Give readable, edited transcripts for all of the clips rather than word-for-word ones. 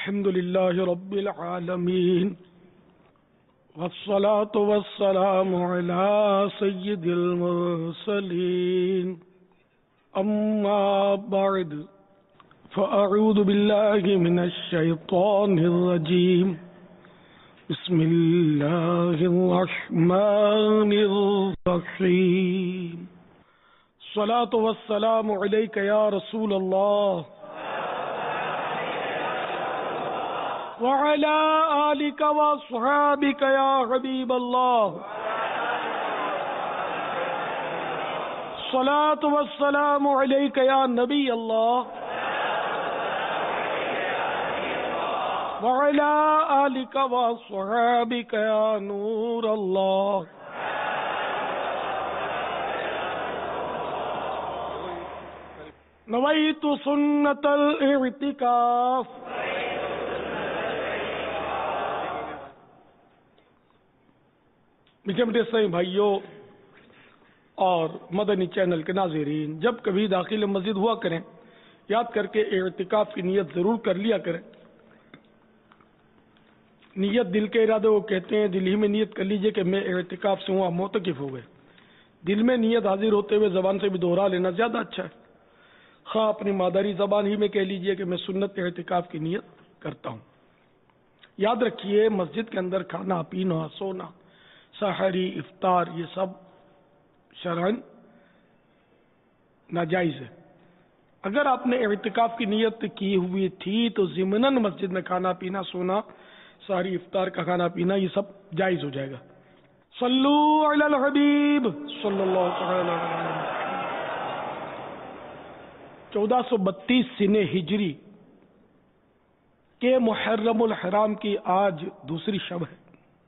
الحمد لله رب العالمين والصلاة والسلام على سيد المرسلين أما بعد فأعوذ بالله من الشيطان الرجيم بسم الله الرحمن الرحيم الصلاة والسلام عليك يا رسول الله وعلى آلك وأصحابك يا حبيب الله الصلاة والسلام عليك يا نبي الله وعلى آلك وأصحابك يا نور الله نويت سنة الاعتكاف میٹھے میٹھے صحیح بھائیوں اور مدنی چینل کے ناظرین، جب کبھی داخل مسجد ہوا کریں یاد کر کے اعتکاف کی نیت ضرور کر لیا کریں۔ نیت دل کے ارادے وہ کہتے ہیں، دل ہی میں نیت کر لیجئے کہ میں اعتکاف سے ہوں، آپ معتکف ہو گئے۔ دل میں نیت حاضر ہوتے ہوئے زبان سے بھی دوہرا لینا زیادہ اچھا ہے۔ خواہ اپنی مادری زبان ہی میں کہہ لیجئے کہ میں سنت اعتکاف کی نیت کرتا ہوں۔ یاد رکھیے، مسجد کے اندر کھانا پینا، سونا، سحری، افطار، یہ سب شرعاً ناجائز ہے۔ اگر آپ نے اعتکاف کی نیت کی ہوئی تھی تو ضمناً مسجد میں کھانا پینا، سونا، سحری، افطار کا کھانا پینا یہ سب جائز ہو جائے گا۔ صلو علی الحبیب صلی اللہ تعالی علیہ وسلم۔ 1432 سنہ ہجری کے محرم الحرام کی آج دوسری شب ہے۔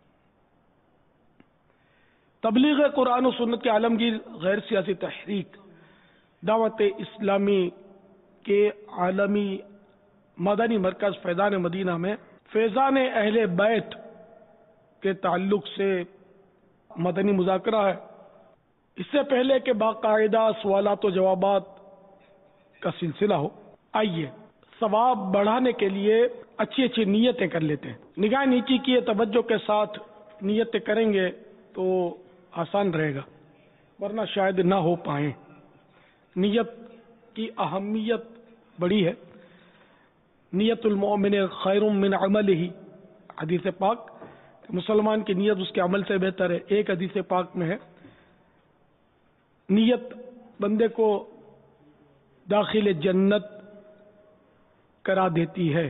تبلیغ قرآن و سنت کے عالمگیر غیر سیاسی تحریک دعوت اسلامی کے عالمی مدنی مرکز فیضان مدینہ میں فیضان اہل بیت کے تعلق سے مدنی مذاکرہ ہے۔ اس سے پہلے کہ باقاعدہ سوالات و جوابات کا سلسلہ ہو، آئیے ثواب بڑھانے کے لیے اچھی اچھی نیتیں کر لیتے ہیں۔ نگاہ نیچی کیے توجہ کے ساتھ نیتیں کریں گے تو آسان رہے گا، ورنہ شاید نہ ہو پائیں۔ نیت کی اہمیت بڑی ہے۔ نیت المؤمن خیر من عملہ، حدیث پاک، مسلمان کی نیت اس کے عمل سے بہتر ہے۔ ایک حدیث پاک میں ہے، نیت بندے کو داخل جنت کرا دیتی ہے۔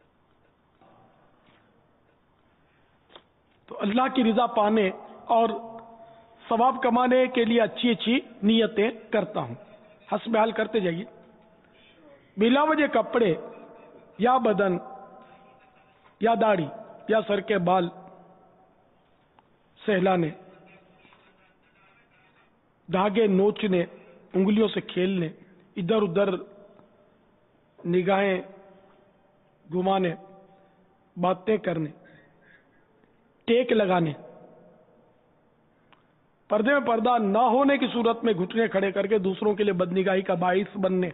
تو اللہ کی رضا پانے اور ثواب کمانے کے لیے اچھی اچھی نیتیں کرتا ہوں، حسب حال کرتے جائیے۔ بلا وجہ کپڑے یا بدن یا داڑھی یا سر کے بال سہلانے، دھاگے نوچنے، انگلیوں سے کھیلنے، ادھر ادھر نگاہیں گھمانے، باتیں کرنے، ٹیک لگانے، پردے میں پردہ نہ ہونے کی صورت میں گھٹنے کھڑے کر کے دوسروں کے لیے بدنگاہی کا باعث بننے،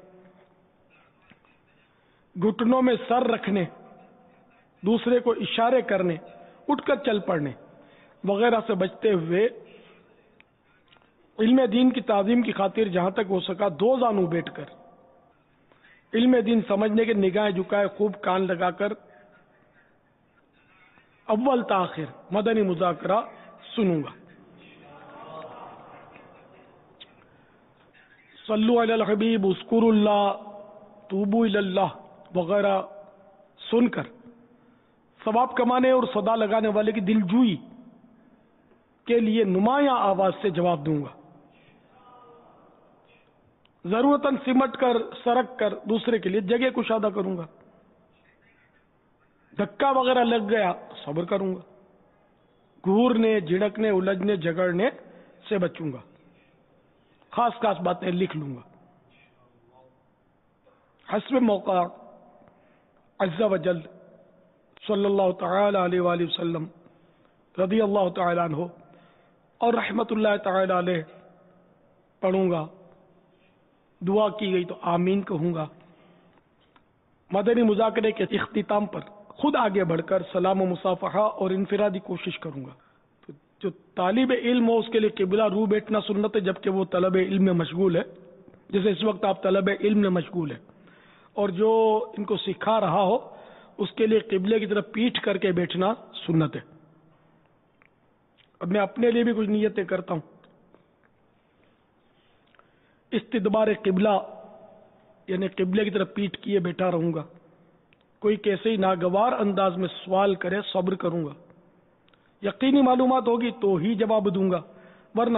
گھٹنوں میں سر رکھنے، دوسرے کو اشارے کرنے، اٹھ کر چل پڑنے وغیرہ سے بچتے ہوئے علم دین کی تعظیم کی خاطر جہاں تک ہو سکا دو زانوں بیٹھ کر علم دین سمجھنے کے نگاہیں جھکائے خوب کان لگا کر اول تاخر مدنی مذاکرہ سنوں گا۔ صلو علی الحبیب، اذکر اللہ، توبو الی اللہ وغیرہ سن کر ثواب کمانے اور صدا لگانے والے کی دل جوئی کے لیے نمایاں آواز سے جواب دوں گا۔ ضرورتاً سمٹ کر سرک کر دوسرے کے لیے جگہ کشادہ کروں گا۔ دھکا وغیرہ لگ گیا صبر کروں گا۔ گھورنے، جھڑکنے، الجھنے، جھگڑنے سے بچوں گا۔ خاص خاص باتیں لکھ لوں گا۔ حسب موقع عز و جل صلی اللہ تعالی علیہ وآلہ وسلم رضی اللہ تعالی عنہ اور رحمت اللہ تعالی علیہ پڑھوں گا۔ دعا کی گئی تو آمین کہوں گا۔ مدنی مذاکرے کے اختتام پر خود آگے بڑھ کر سلام و مصافحہ اور انفرادی کوشش کروں گا. تو جو طالب علم ہو اس کے لیے قبلہ رو بیٹھنا سنت ہے، جبکہ وہ طلب علم میں مشغول ہے، جیسے اس وقت آپ طلب علم میں مشغول ہے. اور جو ان کو سکھا رہا ہو اس کے لیے قبلے کی طرف پیٹھ کر کے بیٹھنا سنت ہے. اب میں اپنے لیے بھی کچھ نیتیں کرتا ہوں. استدبار قبلہ یعنی قبلے کی طرف پیٹھ کیے بیٹھا رہوں گا. کوئی کیسے ہی ناگوار انداز میں سوال کرے صبر کروں گا. یقینی معلومات ہوگی تو ہی جواب دوں گا، ورنہ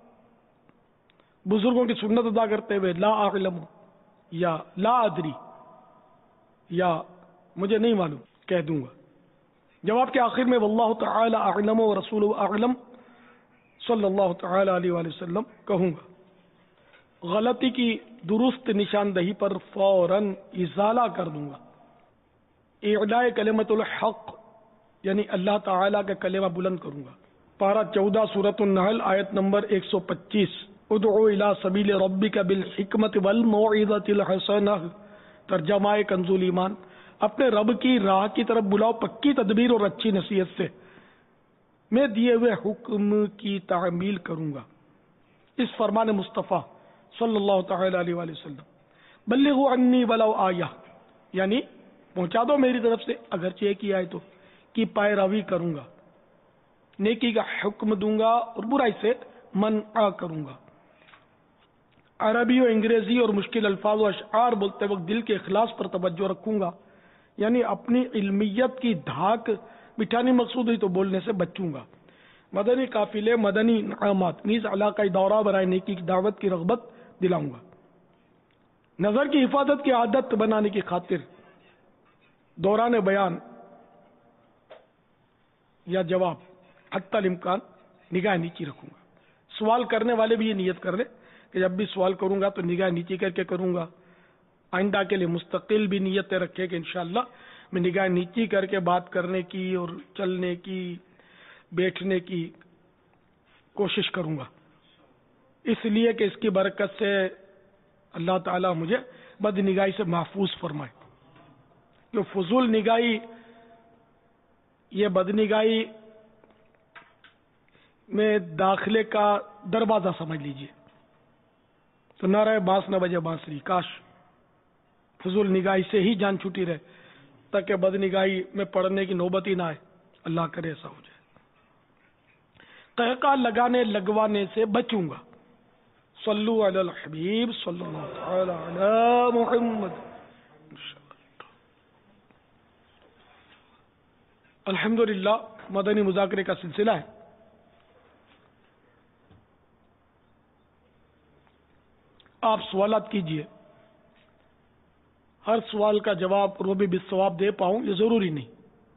بزرگوں کی سنت ادا کرتے ہوئے لا اعلم یا لا ادری یا مجھے نہیں معلوم کہہ دوں گا. جواب کے آخر میں واللہ تعالی اعلم و رسول اعلم صلی اللہ تعالی علیہ وآلہ وسلم کہوں گا. غلطی کی درست نشاندہی پر فوراً ازالہ کر دوں گا. اعلاء کلمۃ الحق یعنی اللہ تعالی کا کلمہ بلند کروں گا. پارہ 14 سورۃ النحل آیت نمبر 125. ادعو الی سبیل ربک بالحکمت والموعظۃ الحسنہ. ترجمہ کنز ایمان، اپنے رب کی راہ کی طرف بلاؤ پکی تدبیر اور اچھی نصیحت سے، میں دیے ہوئے حکم کی تعمیل کروں گا. اس فرمان مصطفیٰ صلی اللہ تعالی علیہ وآلہ وسلم بلغوا عنی ولو آیہ یعنی پہنچا دو میری طرف سے اگرچہ ایک ہی آئے تو، کی پیروی کروں گا، نیکی کا حکم دوں گا اور برائی سے منع کروں گا. عربی و انگریزی اور مشکل الفاظ و اشعار بولتے وقت دل کے اخلاص پر توجہ رکھوں گا، یعنی اپنی علمیت کی دھاک بٹھانی مقصود ہوئی تو بولنے سے بچوں گا. مدنی قافلے، مدنی انعامات نیز علاقائی دورہ برائے نیکی کی دعوت کی رغبت دلاؤں گا. نظر کی حفاظت کی عادت بنانے کی خاطر دوران بیان یا جواب حتی الامکان نگاہ نیچی رکھوں گا. سوال کرنے والے بھی یہ نیت کر لیں کہ جب بھی سوال کروں گا تو نگاہ نیچی کر کے کروں گا. آئندہ کے لیے مستقل بھی نیتیں رکھے کہ انشاءاللہ میں نگاہ نیچی کر کے بات کرنے کی اور چلنے کی بیٹھنے کی کوشش کروں گا، اس لیے کہ اس کی برکت سے اللہ تعالی مجھے بد نگاہی سے محفوظ فرمائے. جو فضول نگاہی، یہ بد نگاہی میں داخلے کا دروازہ سمجھ لیجئے. تو نہ رہے بانس نہ بجے بانسری. کاش فضول نگاہی سے ہی جان چھوٹی رہے تاکہ بد نگاہی میں پڑنے کی نوبت ہی نہ آئے. اللہ کرے ایسا ہو جائے. قہقہ لگانے لگوانے سے بچوں گا. صلو علی الحبیب صلی اللہ تعالی علی محمد. الحمدللہ مدنی مذاکرے کا سلسلہ ہے. آپ سوالات کیجئے، ہر سوال کا جواب وہ بھی بالثواب دے پاؤں یہ ضروری نہیں.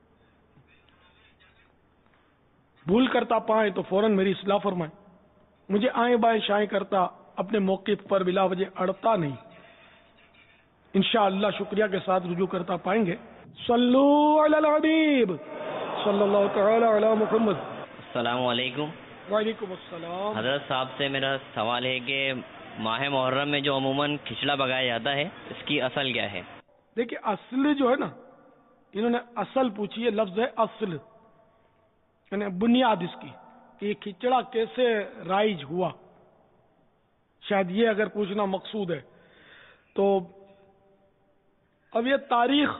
بھول کرتا پائیں تو فوراً میری اصلاح فرمائیں. مجھے آئیں بائیں شائیں کرتا اپنے موقف پر بلا وجہ اڑتا نہیں. انشاءاللہ شکریہ کے ساتھ رجوع کرتا پائیں گے. صلو علی الحبیب صلی اللہ تعالی علی محمد. السلام علیکم. وعلیکم السلام. حضرت صاحب سے میرا سوال ہے کہ ماہ محرم میں جو عموماً کھچڑا پکایا جاتا ہے اس کی اصل کیا ہے؟ دیکھیے اصل جو ہے نا، انہوں نے اصل پوچھی ہے، لفظ ہے اصل، یعنی بنیاد اس کی کہ یہ کھچڑا کیسے رائج ہوا. شاید یہ اگر پوچھنا مقصود ہے تو اب یہ تاریخ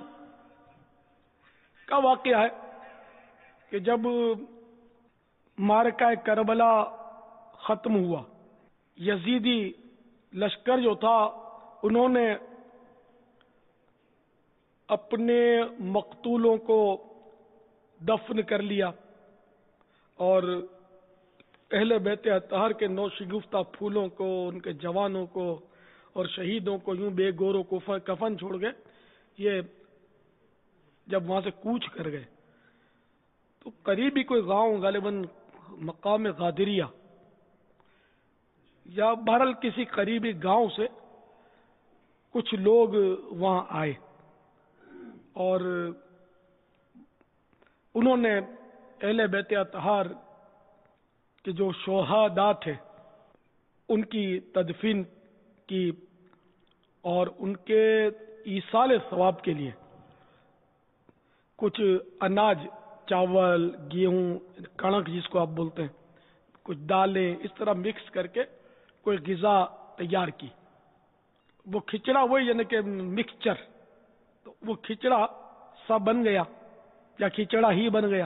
کا واقعہ ہے کہ جب معرکہ کربلا ختم ہوا، یزیدی لشکر جو تھا انہوں نے اپنے مقتولوں کو دفن کر لیا اور اہل بیت اطہار کے نو شگفتہ پھولوں کو، ان کے جوانوں کو اور شہیدوں کو یوں بے گور و کفن چھوڑ گئے. یہ جب وہاں سے کوچ کر گئے تو قریبی کوئی گاؤں، غالباً مقام غادریہ یا بہرحال کسی قریبی گاؤں سے کچھ لوگ وہاں آئے اور انہوں نے اہل بیت اطہار کے جو شہداء تھے ان کی تدفین کی اور ان کے ایصال ثواب کے لیے کچھ اناج، چاول، گیہوں، کڑک جس کو آپ بولتے ہیں، کچھ دالیں، اس طرح مکس کر کے کوئی غذا تیار کی. وہ کھچڑا وہی یعنی کہ مکسچر، تو وہ کھچڑا سا بن گیا یا کھچڑا ہی بن گیا،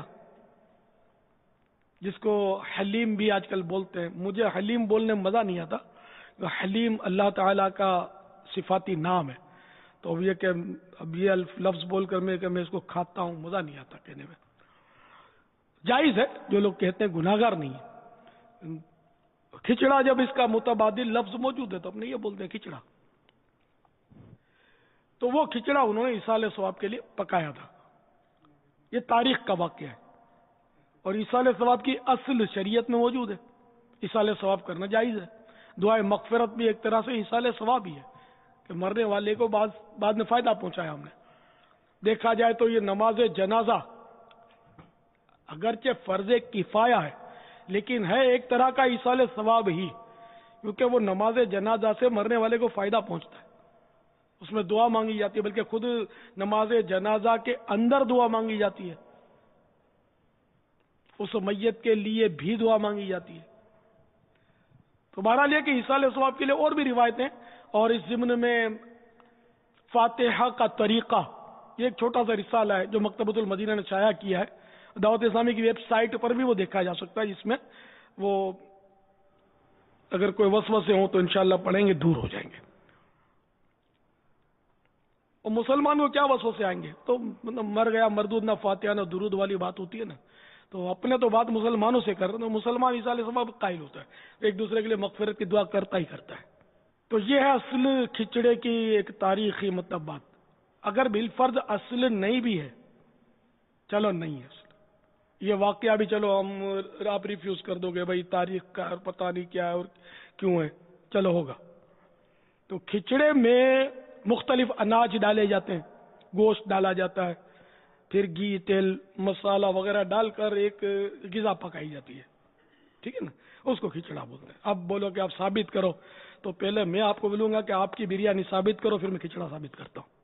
جس کو حلیم بھی آج کل بولتے ہیں. مجھے حلیم بولنے میں مزہ نہیں آتا، حلیم اللہ تعالیٰ کا صفاتی نام ہے، تو اب یہ کہ اب یہ لفظ بول کر میں اس کو کھاتا ہوں، مزہ نہیں آتا کہنے میں. جائز ہے، جو لوگ کہتے ہیں گناہگار نہیں ہے. کھچڑا جب اس کا متبادل لفظ موجود ہے تو اپنے یہ بولتے ہیں کھچڑا. تو وہ کھچڑا انہوں نے ایصال ثواب کے لیے پکایا تھا. یہ تاریخ کا واقعہ ہے، اور ایصال ثواب کی اصل شریعت میں موجود ہے. ایصال ثواب کرنا جائز ہے. دعائے مغفرت بھی ایک طرح سے ایصال ثواب ہی ہے کہ مرنے والے کو بعد میں فائدہ پہنچایا ہم نے. دیکھا جائے تو یہ نماز جنازہ اگرچہ فرض کفایہ ہے، لیکن ہے ایک طرح کا ایصال ثواب ہی، کیونکہ وہ نماز جنازہ سے مرنے والے کو فائدہ پہنچتا ہے. اس میں دعا مانگی جاتی ہے، بلکہ خود نماز جنازہ کے اندر دعا مانگی جاتی ہے، اس میت کے لیے بھی دعا مانگی جاتی ہے. تو بہرحال یہ کہ ایصال ثواب کے لیے اور بھی روایتیں، اور اس ضمن میں فاتحہ کا طریقہ، یہ ایک چھوٹا سا رسالہ ہے جو مکتبۃ المدینہ نے شائع کیا ہے. دعوت اسلامی کی ویب سائٹ پر بھی وہ دیکھا جا سکتا ہے، جس میں وہ اگر کوئی وسوسے ہوں تو انشاءاللہ پڑھیں گے، دور ہو جائیں گے. اور مسلمان کو کیا وسوسے آئیں گے؟ تو مر گیا مردود، نہ فاتحہ نہ درود والی بات ہوتی ہے نا. تو اپنے تو بات مسلمانوں سے کر رہے ہیں، مسلمان ایصال ثواب قائل ہوتا ہے، ایک دوسرے کے لیے مغفرت کی دعا کرتا ہی کرتا ہے. تو یہ ہے اصل کھچڑے کی ایک تاریخی مطلب بات. اگر بالفرض اصل نہیں بھی ہے، چلو نہیں ہے اصل، یہ واقعہ بھی چلو ہم آپ ریفیوز کر دو گے بھائی تاریخ کا اور پتہ نہیں کیا ہے اور کیوں ہے، چلو ہوگا. تو کھچڑے میں مختلف اناج ڈالے جاتے ہیں، گوشت ڈالا جاتا ہے، پھر گھی، تیل، مسالہ وغیرہ ڈال کر ایک غذا پکائی جاتی ہے. ٹھیک ہے نا، اس کو کھچڑا بولتے ہیں. اب بولو کہ آپ ثابت کرو، تو پہلے میں آپ کو بولوں گا کہ آپ کی بریانی ثابت کرو، پھر میں کھچڑا ثابت کرتا ہوں.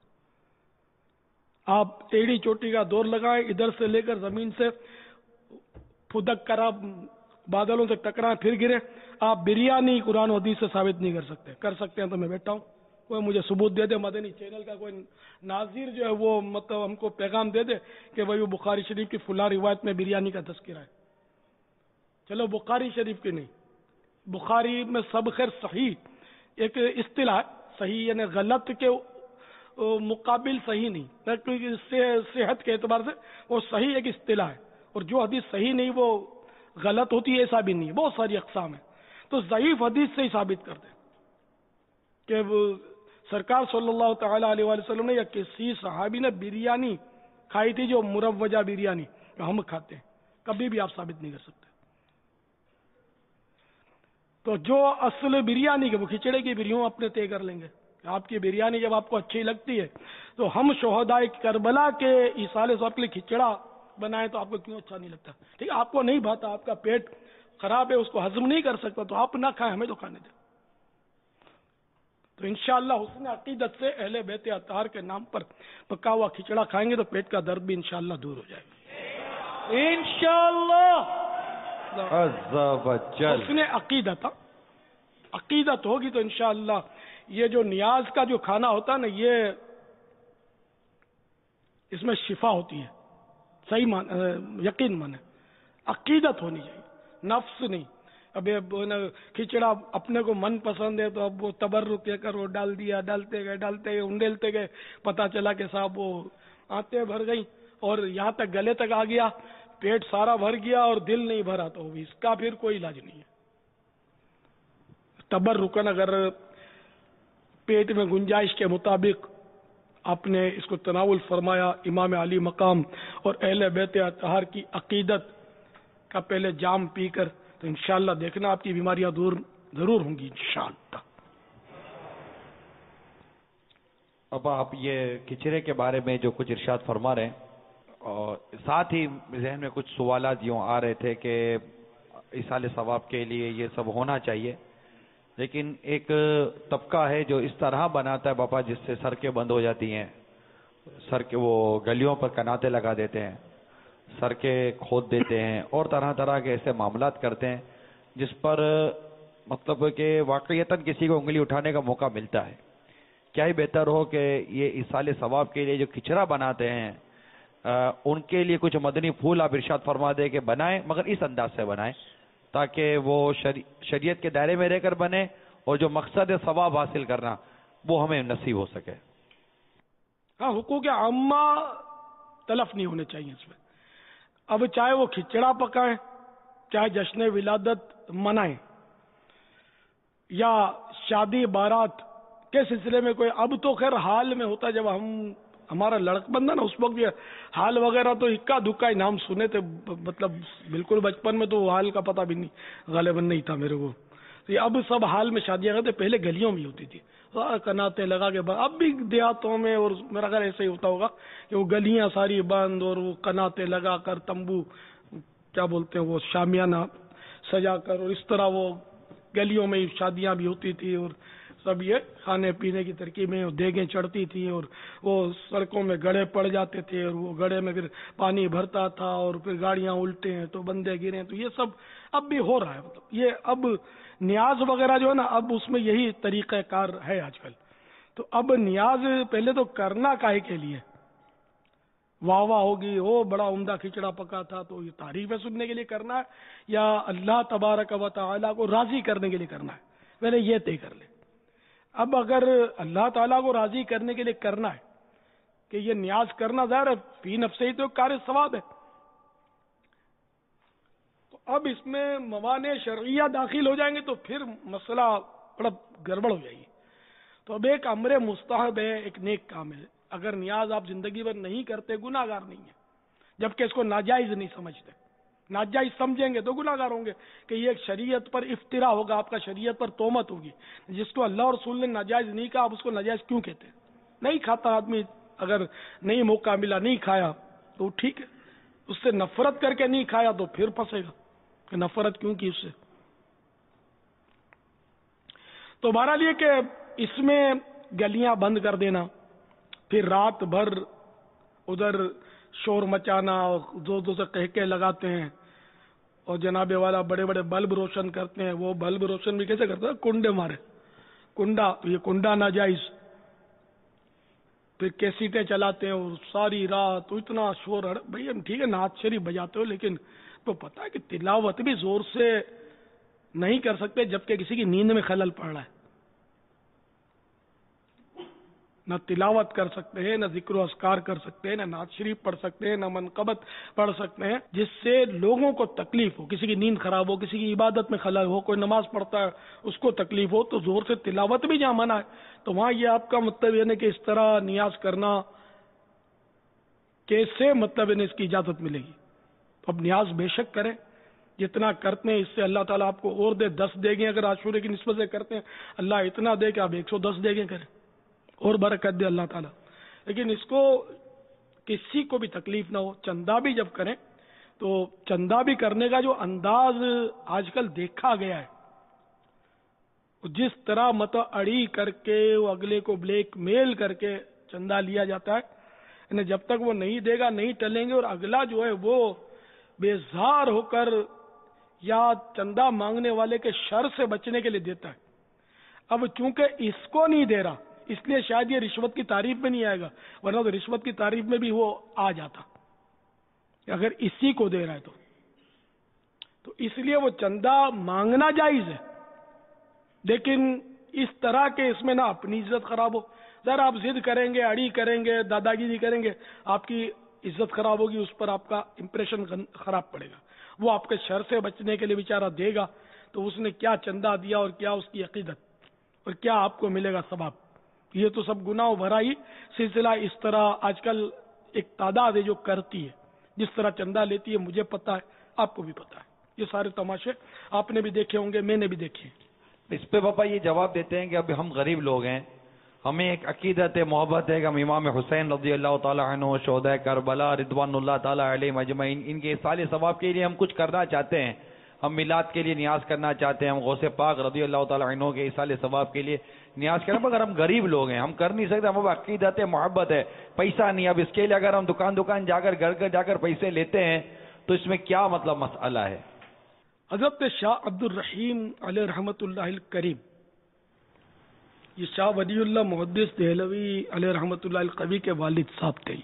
آپ ایڑی چوٹی کا دور لگائیں، ادھر سے لے کر زمین سے پھدک کر آپ بادلوں سے ٹکرائیں پھر گرے، آپ بریانی قرآن و حدیث سے ثابت نہیں کر سکتے. کر سکتے ہیں تو میں بیٹھا ہوں، کوئی مجھے ثبوت دے دے، مدنی چینل کا کوئی ناظر جو ہے وہ مطلب ہم کو پیغام دے دے کہ بھائی وہ بخاری شریف کی فلاں روایت میں بریانی کا تذکرہ ہے. چلو بخاری شریف کی نہیں، بخاری میں سب خیر صحیح ایک اصطلاح ہے، صحیح یعنی غلط کے مقابل صحیح نہیں، کیونکہ صحت کے اعتبار سے وہ صحیح ایک اصطلاح ہے، اور جو حدیث صحیح نہیں وہ غلط ہوتی ہے ایسا بھی نہیں، بہت ساری اقسام ہیں. تو ضعیف حدیث سے ہی ثابت کر دیں کہ وہ سرکار صلی اللہ تعالی علیہ وآلہ وسلم نے یا کسی صحابی نے بریانی کھائی تھی جو مروجہ بریانی ہم کھاتے ہیں، کبھی بھی آپ ثابت نہیں کر سکتے. تو جو اصل بریانی کے وہ کھچڑے کی بریوں اپنے طے کر لیں گے. آپ کی بریانی جب آپ کو اچھی لگتی ہے تو ہم شہدائے کربلا کے ایصال ثواب کے لیے کھچڑا بنائیں تو آپ کو کیوں اچھا نہیں لگتا؟ ٹھیک ہے، آپ کو نہیں بھاتا، آپ کا پیٹ خراب ہے، اس کو ہضم نہیں کر سکتا، تو آپ نہ کھائیں، ہمیں تو کھانے دیں. تو انشاءاللہ حسن عقیدت سے اہل بیت اطہار کے نام پر پکا ہوا کھچڑا کھائیں گے تو پیٹ کا درد بھی انشاءاللہ دور ہو جائے گا انشاءاللہ. حسن عقیدت، عقیدت ہوگی تو انشاءاللہ یہ جو نیاز کا جو کھانا ہوتا ہے نا، یہ اس میں شفا ہوتی ہے. صحیح یقین مانے، عقیدت ہونی چاہیے، نفس نہیں. اب کھچڑا اپنے کو من پسند ہے تو اب وہ تبرک کہہ کر وہ ڈال دیا، ڈالتے گئے انڈیلتے گئے، پتہ چلا کہ صاحب وہ آنتیں بھر گئی اور یہاں تک گلے تک آ گیا، پیٹ سارا بھر گیا اور دل نہیں بھرا، تو اس کا پھر کوئی علاج نہیں ہے. تبرکن اگر پیٹ میں گنجائش کے مطابق آپ نے اس کو تناول فرمایا، امام علی مقام اور اہل بیت اطہار کی عقیدت کا پہلے جام پی کر، تو انشاءاللہ دیکھنا آپ کی بیماریاں دور ضرور ہوں گی انشاءاللہ. اب آپ یہ کھچڑے کے بارے میں جو کچھ ارشاد فرما رہے ہیں، اور ساتھ ہی ذہن میں کچھ سوالات یوں آ رہے تھے کہ ایصال ثواب کے لیے یہ سب ہونا چاہیے، لیکن ایک طبقہ ہے جو اس طرح بناتا ہے باپا جس سے سڑکیں بند ہو جاتی ہیں سر کے وہ گلیوں پر کناتے لگا دیتے ہیں، سڑکیں کھود دیتے ہیں اور طرح طرح کے ایسے معاملات کرتے ہیں جس پر مطلب کہ واقعیتاً کسی کو انگلی اٹھانے کا موقع ملتا ہے. کیا ہی بہتر ہو کہ یہ ایصال ثواب کے لیے جو کھچڑا بناتے ہیں ان کے لیے کچھ مدنی پھول آپ ارشاد فرما دے کہ بنائیں، مگر اس انداز سے بنائیں تاکہ وہ شریعت کے دائرے میں رہ کر بنے اور جو مقصد ہے ثواب حاصل کرنا وہ ہمیں نصیب ہو سکے. ہاں، حقوق عامہ تلف نہیں ہونے چاہیے اس میں. اب چاہے وہ کھچڑا پکائیں، چاہے جشن ولادت منائیں، یا شادی بارات کے سلسلے میں کوئی، اب تو خیر حال میں ہوتا جب ہمارا لڑک بندہ نا، اس وقت یہ حال وغیرہ تو اکا دکا ہی نام سنے تھے، مطلب بالکل بچپن میں تو وہ حال کا پتہ بھی نہیں غالباً نہیں تھا میرے کو. اب سب حال میں شادیاں کرتے، پہلے گلیوں میں ہوتی تھی کناتے لگا کے. اب بھی دیہاتوں میں اور میرا خیال ایسے ہی ہوتا ہوگا کہ وہ گلیاں ساری بند اور وہ کناتے لگا کر تمبو کیا بولتے ہیں وہ شامیانہ سجا کر، اور اس طرح وہ گلیوں میں شادیاں بھی ہوتی تھی اور سب یہ کھانے پینے کی ترکیبیں دیگیں چڑھتی تھی اور وہ سڑکوں میں گڑھے پڑ جاتے تھے اور وہ گڑھے میں پھر پانی بھرتا تھا اور پھر گاڑیاں الٹے ہیں تو بندے گرے. تو یہ سب اب بھی ہو رہا ہے. مطلب یہ اب نیاز وغیرہ جو ہے نا، اب اس میں یہی طریقہ کار ہے آج کل. تو اب نیاز پہلے تو کرنا کاہے کے لیے، واہ واہ ہوگی، وہ بڑا عمدہ کھچڑا پکا تھا تو یہ تعریفیں سننے کے لیے کرنا ہے یا اللہ تبارک و تعالیٰ کو راضی کرنے کے لیے کرنا ہے، پہلے یہ طے کر لے. اب اگر اللہ تعالیٰ کو راضی کرنے کے لیے کرنا ہے کہ یہ نیاز کرنا ظاہر ہے فی نفسہ ہی تو کار ثواب ہے، تو اب اس میں موانع شرعیہ داخل ہو جائیں گے تو پھر مسئلہ بڑا گڑبڑ ہو جائے گی. تو اب ایک امر مستحب ہے، ایک نیک کام ہے. اگر نیاز آپ زندگی بھر نہیں کرتے گناہ گار نہیں ہے، جبکہ اس کو ناجائز نہیں سمجھتے. ناجائز سمجھیں گے تو گناہ گار ہوں گے کہ یہ ایک شریعت پر افترا ہوگا، آپ کا شریعت پر تہمت ہوگی. جس کو اللہ اور رسول نے ناجائز نہیں کہا آپ اس کو ناجائز کیوں کہتے ہیں؟ نہیں کھاتا آدمی، اگر نہیں موقع ملا نہیں کھایا تو ٹھیک ہے، اس سے نفرت کر کے نہیں کھایا تو پھر پھنسے گا کہ نفرت کیوں کی اس سے. تو بہرحال یہ کہ اس میں گلیاں بند کر دینا، پھر رات بھر ادھر شور مچانا اور زور زور سے قہقہے لگاتے ہیں، اور جناب والا بڑے بڑے بلب روشن کرتے ہیں. وہ بلب روشن بھی کیسے کرتے ہیں؟ کنڈے مارے، کنڈا، تو یہ کنڈا ناجائز. پھر کیسیٹیں چلاتے ہیں اور ساری رات تو اتنا شور. بھائی ٹھیک ہے نعت شریف بجاتے ہو، لیکن تو پتہ ہے کہ تلاوت بھی زور سے نہیں کر سکتے جبکہ کسی کی نیند میں خلل پڑ رہا ہے. نہ تلاوت کر سکتے ہیں، نہ ذکر و اذکار کر سکتے ہیں، نہ نعت شریف پڑھ سکتے ہیں، نہ منقبت پڑھ سکتے ہیں جس سے لوگوں کو تکلیف ہو، کسی کی نیند خراب ہو، کسی کی عبادت میں خلل ہو، کوئی نماز پڑھتا ہے اس کو تکلیف ہو. تو زور سے تلاوت بھی جہاں منع ہے تو وہاں یہ آپ کا مطلب یہ نہیں کہ اس طرح نیاز کرنا کیسے مطلب اس کی اجازت ملے گی. تو اب نیاز بے شک کریں، جتنا کرتے ہیں اس سے اللہ تعالیٰ آپ کو اور دے. 10 دے گے اگر عاشورے کی نسبت سے کرتے ہیں، اللہ اتنا دے کہ آپ 110 دے گے کریں اور برکت دے اللہ تعالیٰ. لیکن اس کو کسی کو بھی تکلیف نہ ہو. چندہ بھی جب کریں تو چندہ بھی کرنے کا جو انداز آج کل دیکھا گیا ہے، جس طرح مطلب اڑی کر کے وہ اگلے کو بلیک میل کر کے چندہ لیا جاتا ہے، یعنی جب تک وہ نہیں دے گا نہیں ٹلیں گے، اور اگلا جو ہے وہ بیزار ہو کر یا چندہ مانگنے والے کے شر سے بچنے کے لیے دیتا ہے. اب چونکہ اس کو نہیں دے رہا اس لیے شاید یہ رشوت کی تعریف میں نہیں آئے گا، ورنہ تو رشوت کی تعریف میں بھی وہ آ جاتا اگر اسی کو دے رہا ہے تو اس لیے وہ چندہ مانگنا جائز ہے، لیکن اس طرح کے اس میں نہ اپنی عزت خراب ہو. ذرا آپ ضد کریں گے، اڑی کریں گے، دادا گیری کریں گے، آپ کی عزت خراب ہوگی، اس پر آپ کا امپریشن خراب پڑے گا. وہ آپ کے شر سے بچنے کے لیے بیچارہ دے گا تو اس نے کیا چندہ دیا اور کیا اس کی عقیدت اور کیا آپ کو ملے گا ثواب. یہ تو سب گناہ بھرا ہی سلسلہ. اس طرح آج کل ایک تعداد ہے جو کرتی ہے، جس طرح چندہ لیتی ہے، مجھے پتا ہے آپ کو بھی پتا ہے. یہ سارے تماشے آپ نے بھی دیکھے ہوں گے، میں نے بھی دیکھے. اس پہ پاپا یہ جواب دیتے ہیں کہ اب ہم غریب لوگ ہیں، ہمیں ایک عقیدت ہے، محبت ہے کہ ہم امام حسین رضی اللہ تعالیٰ عنہ، شہداء کربلا رضوان اللہ تعالیٰ علیہ مجمعین، ان کے ایصال ثواب کے لیے ہم کچھ کرنا چاہتے ہیں. ہم میلاد کے لیے نیاز کرنا چاہتے ہیں, ہم غوث پاک رضی اللہ تعالیٰ عنہ کے ایصال ثواب کے لیے نیاز کریں, مگر ہم غریب لوگ ہیں, ہم کر نہیں سکتے, ہم عقیدت ہے, محبت ہے, پیسہ نہیں. اب اس کے لیے اگر ہم دکان جا کر گھر جا کر پیسے لیتے ہیں تو اس میں کیا مطلب مسئلہ ہے؟ حضرت شاہ عبد الرحیم علیہ رحمت اللہ الکریم, یہ شاہ ولی اللہ محدث دہلوی علیہ رحمت اللہ القوی کے والد صاحب تھے.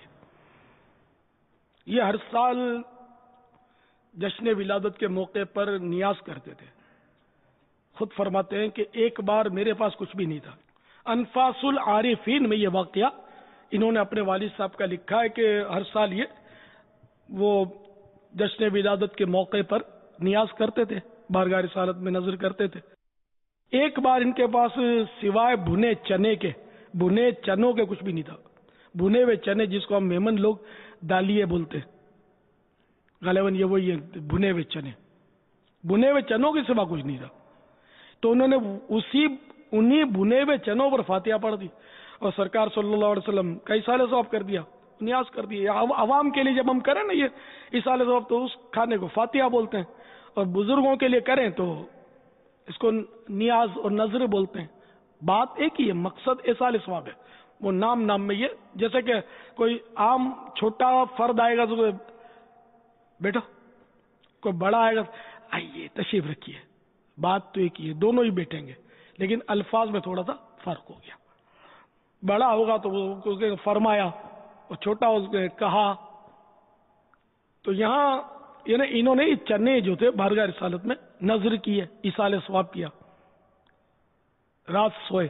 یہ ہر سال جشن ولادت کے موقع پر نیاز کرتے تھے. خود فرماتے ہیں کہ ایک بار میرے پاس کچھ بھی نہیں تھا. انفاس العارفین میں یہ واقعہ انہوں نے اپنے والد صاحب کا لکھا ہے کہ ہر سال یہ وہ جشن ولادت کے موقع پر نیاز کرتے تھے, بارگاہ رسالت میں نظر کرتے تھے. ایک بار ان کے پاس سوائے بھنے چنوں کے کچھ بھی نہیں تھا. بھنے ہوئے چنے جس کو ہم میمن لوگ دالیے بولتے, غالباً یہ وہی ہے بھنے ہوئے چنے. بھنے ہوئے چنوں کے سوا کچھ نہیں تھا. تو انہوں نے انہی بھنے ہوئے چنوں پر فاتحہ پڑھ دی اور سرکار صلی اللہ علیہ وسلم کا ایصال ثواب کر دیا, نیاز کر دی. عوام کے لیے جب ہم کریں نا یہ ایصال ثواب تو اس کھانے کو فاتحہ بولتے ہیں, اور بزرگوں کے لیے کریں تو اس کو نیاز اور نظر بولتے ہیں. بات ایک ہی ہے, مقصد ایصال ثواب ہے. وہ نام میں یہ, جیسے کہ کوئی عام چھوٹا فرد آئے گا تو بیٹھو, کوئی بڑا آئے گا آئیے تشریف رکھیے, بات تو ایک ہی ہے, دونوں ہی بیٹھیں گے, لیکن الفاظ میں تھوڑا سا فرق ہو گیا. بڑا ہوگا تو وہ فرمایا اور چھوٹا اس نے کہا. تو یہاں یعنی انہوں نے چنے جو تھے بارگاہ رسالت میں نظر کی ہے, ایصال ثواب کیا, رات سوئے.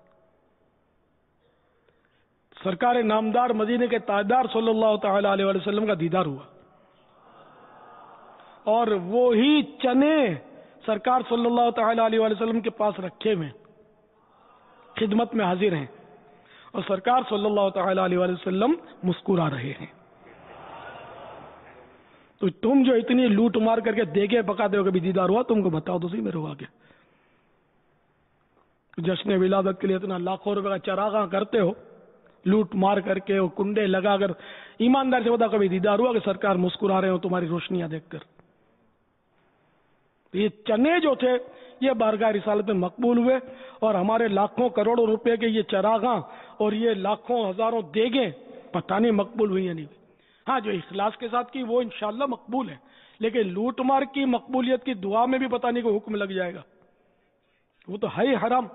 سرکار نامدار مدینے کے تاجدار صلی اللہ تعالی علیہ وسلم کا دیدار ہوا, اور وہی چنے سرکار صلی اللہ تعالی علیہ وسلم کے پاس رکھے ہوئے خدمت میں حاضر ہیں, اور سرکار صلی اللہ تعالی علیہ وسلم مسکرا رہے ہیں. تو تم جو اتنی لوٹ مار کر کے دیگے پکاتے ہو, کبھی دیدار ہوا تم کو؟ بتاؤ تو صحیح میرے ہوا کیا. جشن ولادت کے لیے اتنا لاکھوں روپے کا چراغاں کرتے ہو, لوٹ مار کر کے وہ کنڈے لگا کر, ایماندار سے بتاؤ کبھی دیدار ہوا کہ سرکار مسکرا رہے ہو تمہاری روشنیاں دیکھ کر؟ یہ چنے جو تھے یہ بارگاہ رسالت میں مقبول ہوئے, اور ہمارے لاکھوں کروڑوں روپے کے یہ چراغاں اور یہ لاکھوں ہزاروں دیگیں پتہ نہیں مقبول ہوئی یا نہیں. ہاں جو اخلاص کے ساتھ کی وہ انشاءاللہ مقبول ہے, لیکن لوٹ مار کی مقبولیت کی دعا میں بھی پتہ نہیں کوئی حکم لگ جائے گا. وہ تو ہے حرام.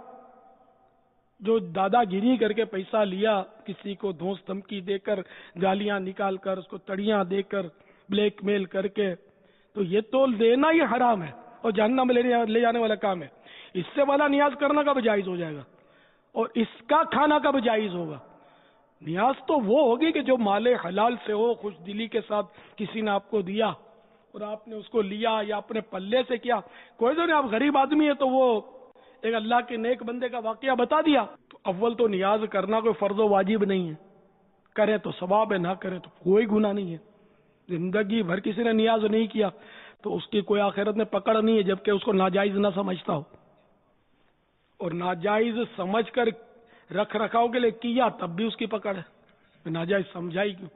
جو دادا گیری کر کے پیسہ لیا, کسی کو دھونس دھمکی دے کر, گالیاں نکال کر, اس کو تڑیاں دے کر, بلیک میل کر کے, تو یہ تو دینا ہی حرام ہے اور جہنم میں لے جانے والا کام ہے. اس سے والا نیاز کرنا کب جائز ہو جائے گا, اور اس کا کھانا کب جائز ہوگا؟ نیاز تو وہ ہوگی کہ جو مال حلال سے ہو, خوش دلی کے ساتھ کسی نے آپ کو دیا اور آپ نے اس کو لیا یا اپنے پلے سے کیا. کوئی تو نہیں, آپ غریب آدمی ہے تو وہ ایک اللہ کے نیک بندے کا واقعہ بتا دیا. تو اول تو نیاز کرنا کوئی فرض و واجب نہیں ہے, کرے تو ثواب ہے, نہ کرے تو کوئی گناہ نہیں ہے. زندگی بھر کسی نے نیاز نہیں کیا تو اس کی کوئی آخرت میں پکڑ نہیں ہے, جبکہ اس کو ناجائز نہ سمجھتا ہو, اور ناجائز سمجھ کر رکھ رکھاؤ کے لیے کیا تب بھی اس کی پکڑ ہے, ناجائز سمجھائی کیوں.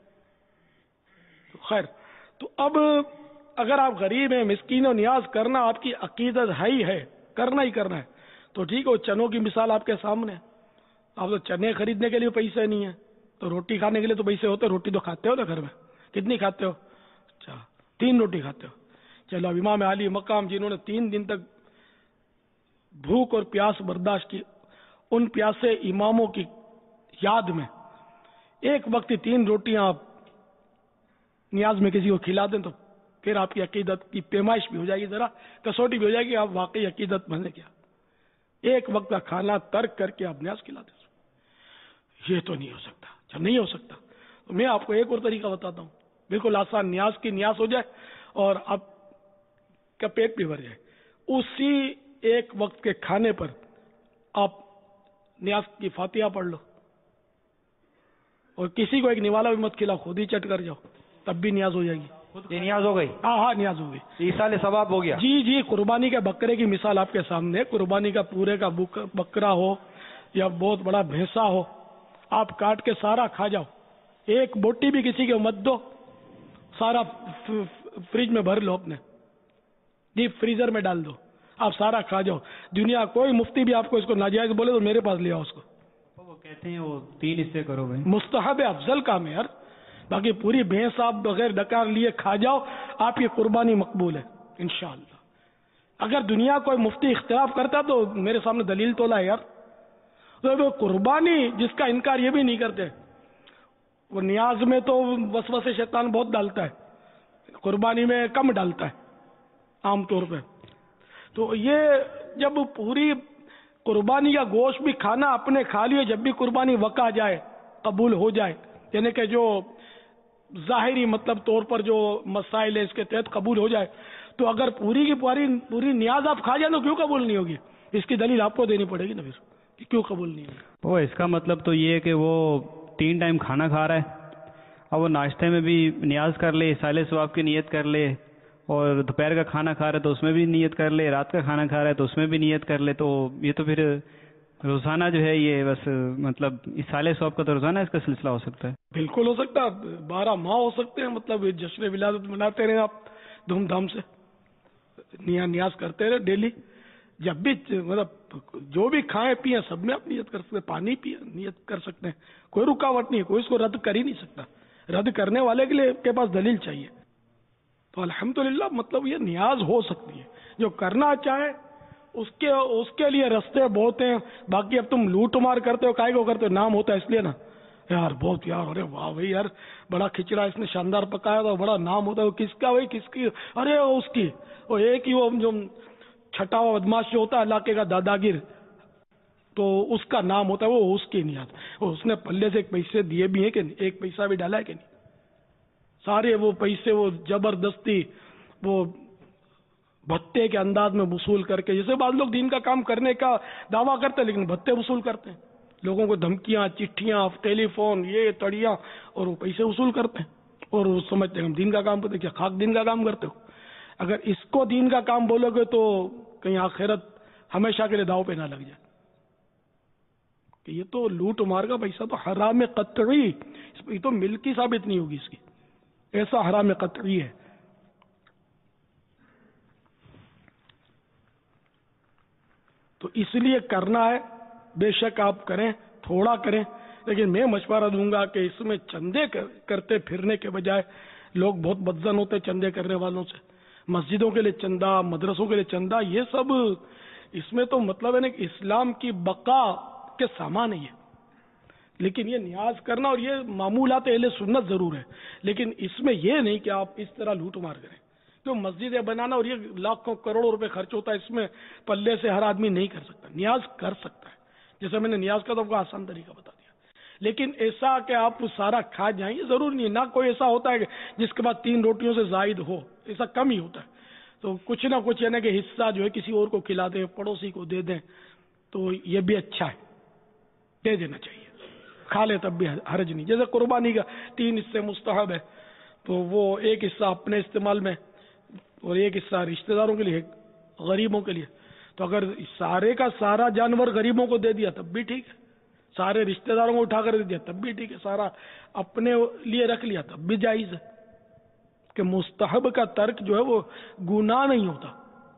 تو خیر, تو اب اگر آپ غریب ہیں, مسکین و نیاز کرنا آپ کی عقیدت ہے, کرنا ہی کرنا ہے, تو ٹھیک ہے. وہ چنوں کی مثال آپ کے سامنے, آپ تو چنے خریدنے کے لیے پیسے نہیں ہیں, تو روٹی کھانے کے لیے تو پیسے ہوتے, روٹی تو کھاتے ہو نا گھر میں, کتنی کھاتے ہو؟ اچھا 3 روٹی کھاتے ہو. چلو اب امام علی مقام جنہوں نے 3 دن تک بھوک اور پیاس برداشت کی, ان پیاسے اماموں کی یاد میں ایک وقت 3 روٹیاں آپ نیاز میں کسی کو کھلا دیں تو پھر آپ کی عقیدت کی پیمائش بھی ہو جائے گی, ذرا کسوٹی بھی ہو جائے گی آپ واقعی عقیدت مند ہیں کیا. ایک وقت کا کھانا ترک کر کے آپ نیاز کھلا دیں, یہ تو نہیں ہو سکتا. اچھا نہیں ہو سکتا تو میں آپ کو ایک اور طریقہ بتاتا ہوں, بالکل آسان. نیاز کی نیاز ہو جائے اور آپ کا پیٹ بھی بھر جائے, اسی ایک وقت کے کھانے پر آپ نیاز کی فاتحہ پڑھ لو, اور کسی کو ایک نوالا بھی مت کھلاؤ, خود ہی چٹ کر جاؤ, تب بھی نیاز ہو جائے گی. یہ نیاز ہو گئی؟ ہاں نیاز ہو گئی, ایصال ثواب ہو گیا. جی قربانی کے بکرے کی مثال آپ کے سامنے. قربانی کا پورے کا بکرا ہو یا بہت بڑا بھینسا ہو, آپ کاٹ کے سارا کھا جاؤ, ایک بوٹی بھی کسی کے مت دو, سارا فریج میں بھر لو اپنے, डीप फ्रीजर में डाल दो, आप सारा खा जाओ। दुनिया कोई मुफ्ती भी आपको इसको नाजायज बोले तो मेरे पास ले आओ उसको। वो कहते हैं वो 3 हिस्से करो भाई, मुस्तहब है, अफजल काम है यार। बाकी पूरी भैंस आप बगैर डकार लिए खा जाओ, आपकी कुर्बानी मकबूल है इंशाअल्लाह। अगर दुनिया कोई मुफ्ती इख्तिलाफ करता तो मेरे सामने दलील तो लाए यार। तो वो कुर्बानी जिसका इनकार ये भी नहीं करते, वो नियाज में तो वसवसे शैतान बहुत डालता है, कुर्बानी में कम डालता है आम तौर पे। तो ये जब पूरी कुर्बानी या गोश्त भी खाना अपने खा लिए, जब भी कुर्बानी वका जाए, कबूल हो जाए, यानी कि जो जाहिरी मतलब तौर पर जो मसाइल है इसके तहत कबूल हो जाए, तो अगर पूरी की पूरी नियाज आप खा जाए तो क्यों कबूल नहीं होगी? इसकी दलील आपको देनी पड़ेगी ना फिर कि क्यों कबूल नहीं होगी। वो इसका मतलब तो ये है कि वो 3 टाइम खाना खा रहा है, अब वो नाश्ते में भी नियाज कर ले, साले सवाब की नियत कर ले, और दोपहर का खाना खा रहा है तो उसमें भी नियत कर ले, रात का खाना खा रहा है तो उसमें भी नियत कर ले। तो ये तो फिर रोजाना जो है ये बस मतलब इस साले सवाब का तो रोजाना इसका सिलसिला हो सकता है। बिल्कुल हो सकता है, 12 माह हो सकते हैं, मतलब जश्न विलादत मनाते रहे आप धूमधाम से, नियाज करते रहे डेली। जब भी मतलब जो भी खाएं पिए सब में आप नियत कर सकते हैं, पानी पिए नियत कर सकते हैं, कोई रुकावट नहीं है, कोई इसको रद्द कर ही नहीं सकता। रद्द करने वाले के लिए के पास दलील चाहिए। तो अल्हम्दुलिल्लाह मतलब ये नियाज हो सकती है, जो करना चाहे उसके लिए रास्ते बहुत हैं। बाकी अब तुम लूट मार करते हो, काहे को करते हो? नाम होता है इसलिए ना यार, बहुत यार, अरे वाह भाई यार बड़ा खिचड़ा इसने शानदार पकाया था, बड़ा नाम होता है। किसका भाई, किसकी? अरे वो उसकी, वो एक ही वो जो छठा हुआ बदमाश जो होता है इलाके का दादागिर, तो उसका नाम होता है, वो उसकी नियाज। उसने पल्ले से 1 पैसे दिए भी हैं कि नहीं, 1 पैसा भी डाला है कि नहीं? सारे वो पैसे वो जबरदस्ती वो भत्ते के अंदाज में वसूल करके, जैसे बाद लोग दीन का काम करने का दावा करते हैं लेकिन भत्ते वसूल करते हैं, लोगों को धमकियां, चिट्ठियां, टेलीफोन, ये तड़ियां, और वो पैसे वसूल करते हैं और वो समझते हैं हम दीन का काम करते। क्या खाक दीन का काम करते हो? अगर इसको दीन का काम बोलोगे तो कहीं आखिरत हमेशा के लिए दाव पे ना लग जाए कि ये तो लूट मार का पैसा, तो हराम कतई, ये तो मिल्की साबित नहीं होगी इसकी, ऐसा हराम कतई है। तो इसलिए करना है, बेशक आप करें, थोड़ा करें, लेकिन मैं मशवरा दूंगा कि इसमें चंदे करते फिरने के बजाय, लोग बहुत बदजन होते चंदे करने वालों से, मस्जिदों के लिए चंदा, मदरसों के लिए चंदा, ये सब इसमें तो मतलब है ना कि इस्लाम की बका के सामान है ये। लेकिन ये नियाज करना और ये मामूलात अहले सुन्नत जरूर है, लेकिन इसमें ये नहीं कि आप इस तरह लूट मार करें। तो मस्जिदें बनाना और ये लाखों करोड़ों रुपए खर्च होता है, इसमें पल्ले से हर आदमी नहीं कर सकता। नियाज कर सकता है, जैसे मैंने नियाज का तो आपको आसान तरीका बता दिया, लेकिन ऐसा कि आप सारा खा जाएं ये जरूरी नहीं है। ना कोई ऐसा होता है कि जिसके बाद 3 रोटियों से जायद हो, ऐसा कम ही होता है। तो कुछ ना कुछ यानी कि हिस्सा जो है किसी और को खिला दें, पड़ोसी को दे दें, तो ये भी अच्छा है, दे देना चाहिए, खा ले तब भी हर्ज नहीं। जैसे कुर्बानी का 3 हिस्से मुस्तहब है, तो वो 1 हिस्सा अपने इस्तेमाल में और 1 हिस्सा रिश्तेदारों के लिए, गरीबों के लिए। तो अगर सारे का सारा जानवर गरीबों को दे दिया तब भी ठीक है, सारे रिश्तेदारों को उठाकर दे दिया तब भी ठीक है, सारा अपने लिए रख लिया तब भी जायज है, कि मुस्तहब का तर्क जो है वो गुनाह नहीं होता।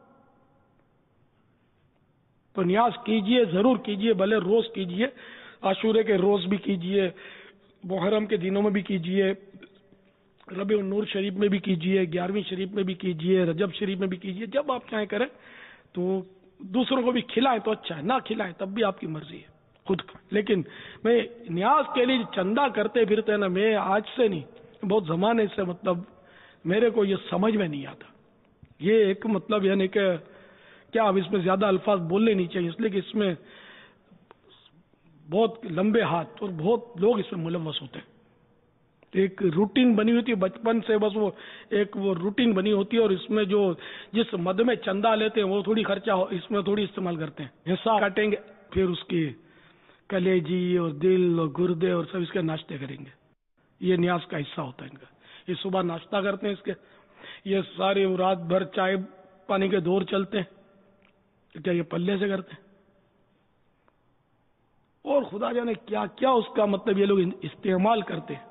तो नियाज कीजिए, जरूर कीजिए, भले रोज कीजिए, आशूरे के रोज भी कीजिए, मुहर्रम के दिनों में भी कीजिए, रबी नूर शरीफ में भी कीजिए, 11वीं शरीफ में भी कीजिए, रजब शरीफ में भी कीजिए, जब आप चाहें करें। तो दूसरों को भी खिलाएं तो अच्छा है, ना खिलाएं तब भी आपकी मर्जी है खुद का। लेकिन मैं नियाज के लिए चंदा करते फिरते ना, मैं आज से नहीं, बहुत जमाने से, मतलब मेरे को ये समझ में नहीं आता। ये एक मतलब यानी कि क्या, अब इसमें ज्यादा अल्फाज बोलने नहीं चाहिए, इसलिए कि इसमें बहुत लंबे हाथ और बहुत लोग इसमें मुलव्वस होते हैं। एक रूटीन बनी हुई थी बचपन से, बस वो एक वो रूटीन बनी होती है, और इसमें जो जिस मद में चंदा लेते हैं वो थोड़ी खर्चा इसमें थोड़ी इस्तेमाल करते हैं। हिस्सा काटेंगे, फिर उसकी कलेजी और दिल और गुर्दे और सब इसके नाश्ते करेंगे, ये नियाज का हिस्सा होता है इनका। ये सुबह नाश्ता करते हैं इसके, ये सारे रात भर चाय पानी के दौर चलते हैं, क्या ये पल्ले से करते हैं? और खुदा जाने क्या क्या उसका मतलब ये लोग इस्तेमाल करते हैं।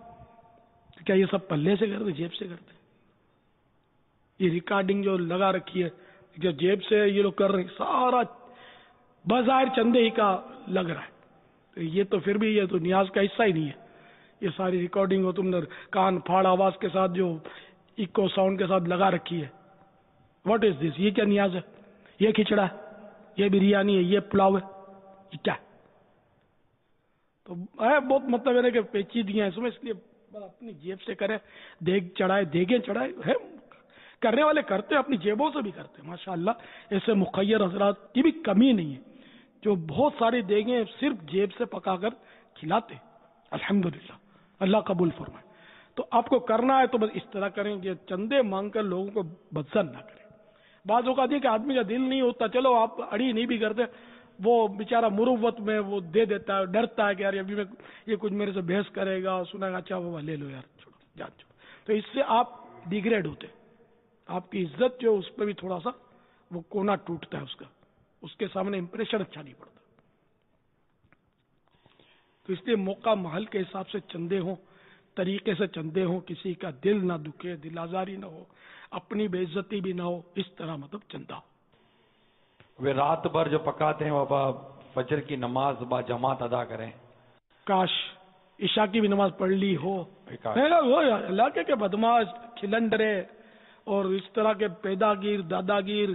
क्या ये सब पल्ले से करते, जेब से करते? ये रिकॉर्डिंग जो लगा रखी है جو جیب سے یہ لوگ کر رہے ہیں سارا بظاہر چندے ہی کا لگ رہا ہے. یہ تو پھر بھی یہ تو نیاز کا حصہ ہی نہیں ہے. یہ ساری ریکارڈنگ ہو تم نے کان پھاڑ آواز کے ساتھ جو ایکو ساؤنڈ کے ساتھ لگا رکھی ہے. What is this? یہ کیا نیاز ہے؟ یہ کھچڑا ہے، یہ بریانی ہے، یہ پلاؤ ہے، یہ کیا ہے؟ تو بہت مطلب ہے کہ پیچیدگیاں ہیں اس میں، اس لیے اپنی جیب سے کرے. دیگ چڑھائے، دیگیں چڑھائے ہے، کرنے والے کرتے ہیں، اپنی جیبوں سے بھی کرتے ہیں ماشاء اللہ. ایسے مخیر حضرات کی بھی کمی نہیں ہے جو بہت ساری دیگیں صرف جیب سے پکا کر کھلاتے. الحمدللہ، اللہ قبول فرمائے. تو آپ کو کرنا ہے تو بس اس طرح کریں کہ چندے مانگ کر لوگوں کو بدزن نہ کریں. بعض اوقات یہ کہ آدمی کا دل نہیں ہوتا، چلو آپ اڑی نہیں بھی کرتے، وہ بیچارہ مروت میں وہ دے دیتا ہے، ڈرتا ہے کہ یار ابھی میں یہ کچھ میرے سے بحث کرے گا، سنا گا، اچھا وہ لے لو یار، چھوڑو جان چھوڑو. تو اس سے آپ ڈیگریڈ ہوتے، آپ کی عزت جو اس پہ بھی تھوڑا سا وہ کونا ٹوٹتا ہے اس کا، اس کے سامنے امپریشن اچھا نہیں پڑتا. تو اس لیے موقع محل کے حساب سے چندے ہوں، طریقے سے چندے ہوں، کسی کا دل نہ دکھے، دل آزاری نہ ہو، اپنی بے عزتی بھی نہ ہو، اس طرح مطلب چندہ ہو. وہ رات بھر جو پکاتے ہیں بابا، فجر کی نماز با جماعت ادا کریں. کاش عشاء کی بھی نماز پڑھ لی ہو. وہ علاقے کے بدماش کھلنڈرے اور اس طرح کے پیداگیر داداگیر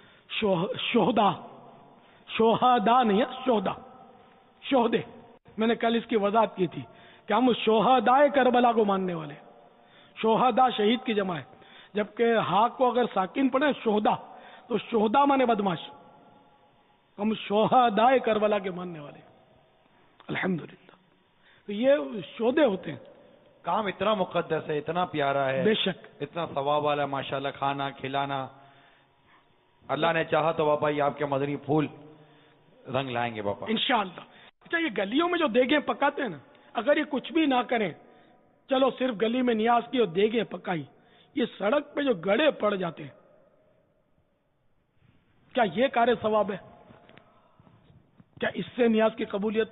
شہدا نہیں ہے، شہدے. میں نے کل اس کی وضاحت کی تھی کہ ہم شہدائے کربلا کو ماننے والے. شہدا شہید کی جمع ہے، جبکہ ہا کو اگر ساکن پڑھے شہدا تو شہدا مانے بدماش. ہم شہدائے کربلا کے ماننے والے الحمدللہ. تو یہ شہدے ہوتے ہیں. کام اتنا مقدس ہے، اتنا پیارا ہے، بے شک اتنا ثواب والا ہے ماشاءاللہ. کھانا کھلانا، اللہ نے چاہا تو بابا یہ آپ کے مدنی پھول رنگ لائیں گے بابا انشاءاللہ. اچھا یہ گلیوں میں جو دیگیں پکاتے ہیں نا، اگر یہ کچھ بھی نہ کریں، چلو صرف گلی میں نیاز کی اور دیگیں پکائی، یہ سڑک پہ جو گڑے پڑ جاتے ہیں، کیا یہ کار ثواب ہے؟ کیا اس سے نیاز کی قبولیت؟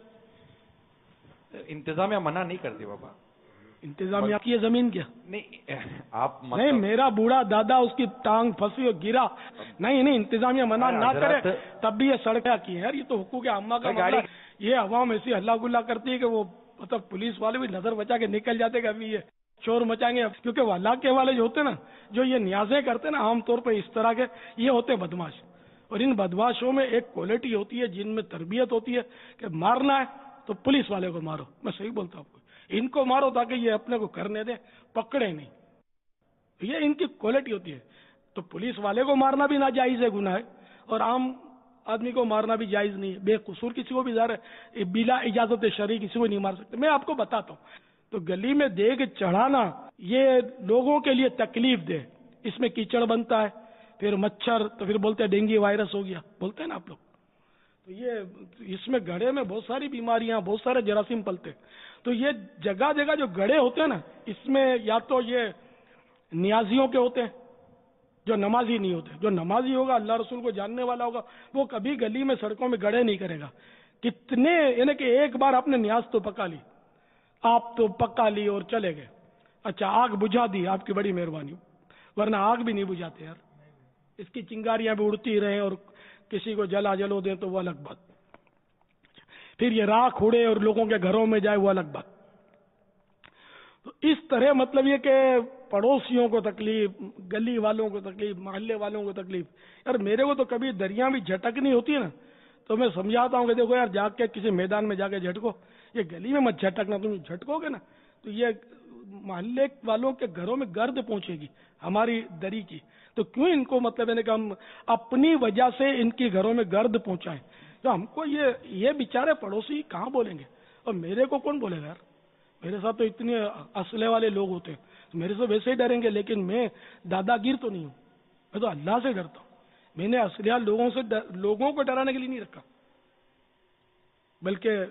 انتظامیہ منع نہیں کرتی بابا. انتظامیہ کی یہ زمین کیا نہیں آپ نہیں، میرا بوڑھا دادا اس کی ٹانگ پھنسی اور گرا. نہیں انتظامیہ منع نہ کرے تب بھی یہ سڑکیں کی ہے یار. یہ تو حقوق عامہ کا مسئلہ ہے. یہ عوام ایسی ہلا گلا کرتی ہے کہ وہ مطلب پولیس والے بھی نظر بچا کے نکل جاتے کہ ابھی یہ شور مچائیں گے. کیونکہ وہ علاقے والے جو ہوتے ہیں نا، جو یہ نیازیں کرتے ہیں نا، عام طور پہ اس طرح کے یہ ہوتے ہیں بدماش. اور ان بدماشوں میں ایک کوالٹی ہوتی ہے جن میں تربیت ہوتی ہے کہ مارنا ہے تو پولیس والے کو مارو. میں صحیح بولتا ہوں آپ کو، ان کو مارو تاکہ یہ اپنے کو کرنے دیں، پکڑے نہیں. یہ ان کی کوالٹی ہوتی ہے. تو پولیس والے کو مارنا بھی ناجائز ہے، گناہ ہے، اور عام آدمی کو مارنا بھی جائز نہیں ہے. بے قصور کسی کو بھی ظاہر ہے بلا اجازت شرعی کسی کو نہیں مار سکتے. میں آپ کو بتاتا ہوں، تو گلی میں دیگ چڑھانا یہ لوگوں کے لیے تکلیف دہ. اس میں کیچڑ بنتا ہے، پھر مچھر، تو پھر بولتے ہیں ڈینگی وائرس ہو گیا، بولتے ہیں نا آپ لوگ. تو یہ اس میں گڑھے میں بہت ساری بیماریاں، بہت سارے جراثیم پلتے. تو یہ جگہ جگہ جو گڑھے ہوتے ہیں نا، اس میں یا تو یہ نیازیوں کے ہوتے ہیں جو نمازی نہیں ہوتے. جو نمازی ہوگا، اللہ رسول کو جاننے والا ہوگا، وہ کبھی گلی میں سڑکوں میں گڑھے نہیں کرے گا. کتنے یعنی کہ ایک بار آپ نے نیاز تو پکا لی، آپ تو پکا لی اور چلے گئے، اچھا آگ بجھا دی، آپ کی بڑی مہربانی، ورنہ آگ بھی نہیں بجھاتے یار. اس کی چنگاریاں بھی اڑتی رہیں اور کسی کو جلو دیں تو وہ الگ بات. پھر یہ راکھ اڑے اور لوگوں کے گھروں میں جائے، وہ الگ بات. تو اس طرح مطلب یہ کہ پڑوسیوں کو تکلیف، گلی والوں کو تکلیف، محلے والوں کو تکلیف. یار میرے کو تو کبھی دریا بھی جھٹکنی ہوتی ہے نا، تو میں سمجھاتا ہوں کہ دیکھو یار جا کے کسی میدان میں جا کے جھٹکو، یہ گلی میں مت جھٹکنا. تم جھٹکو گے نا تو یہ محلے والوں کے گھروں میں گرد پہنچے گی ہماری دری کی. تو کیوں ان کو مطلب ہے کہ ہم اپنی وجہ سے ان کے گھروں میں گرد پہنچائیں؟ تو ہم کو یہ بیچارے پڑوسی کہاں بولیں گے، اور میرے کو کون بولے گا یار؟ میرے ساتھ تو اتنے اسلحے والے لوگ ہوتے ہیں، تو میرے سے ویسے ہی ڈریں گے. لیکن میں دادا گیر تو نہیں ہوں، میں تو اللہ سے ڈرتا ہوں. میں نے اسلحہ لوگوں کو ڈرانے کے لیے نہیں رکھا، بلکہ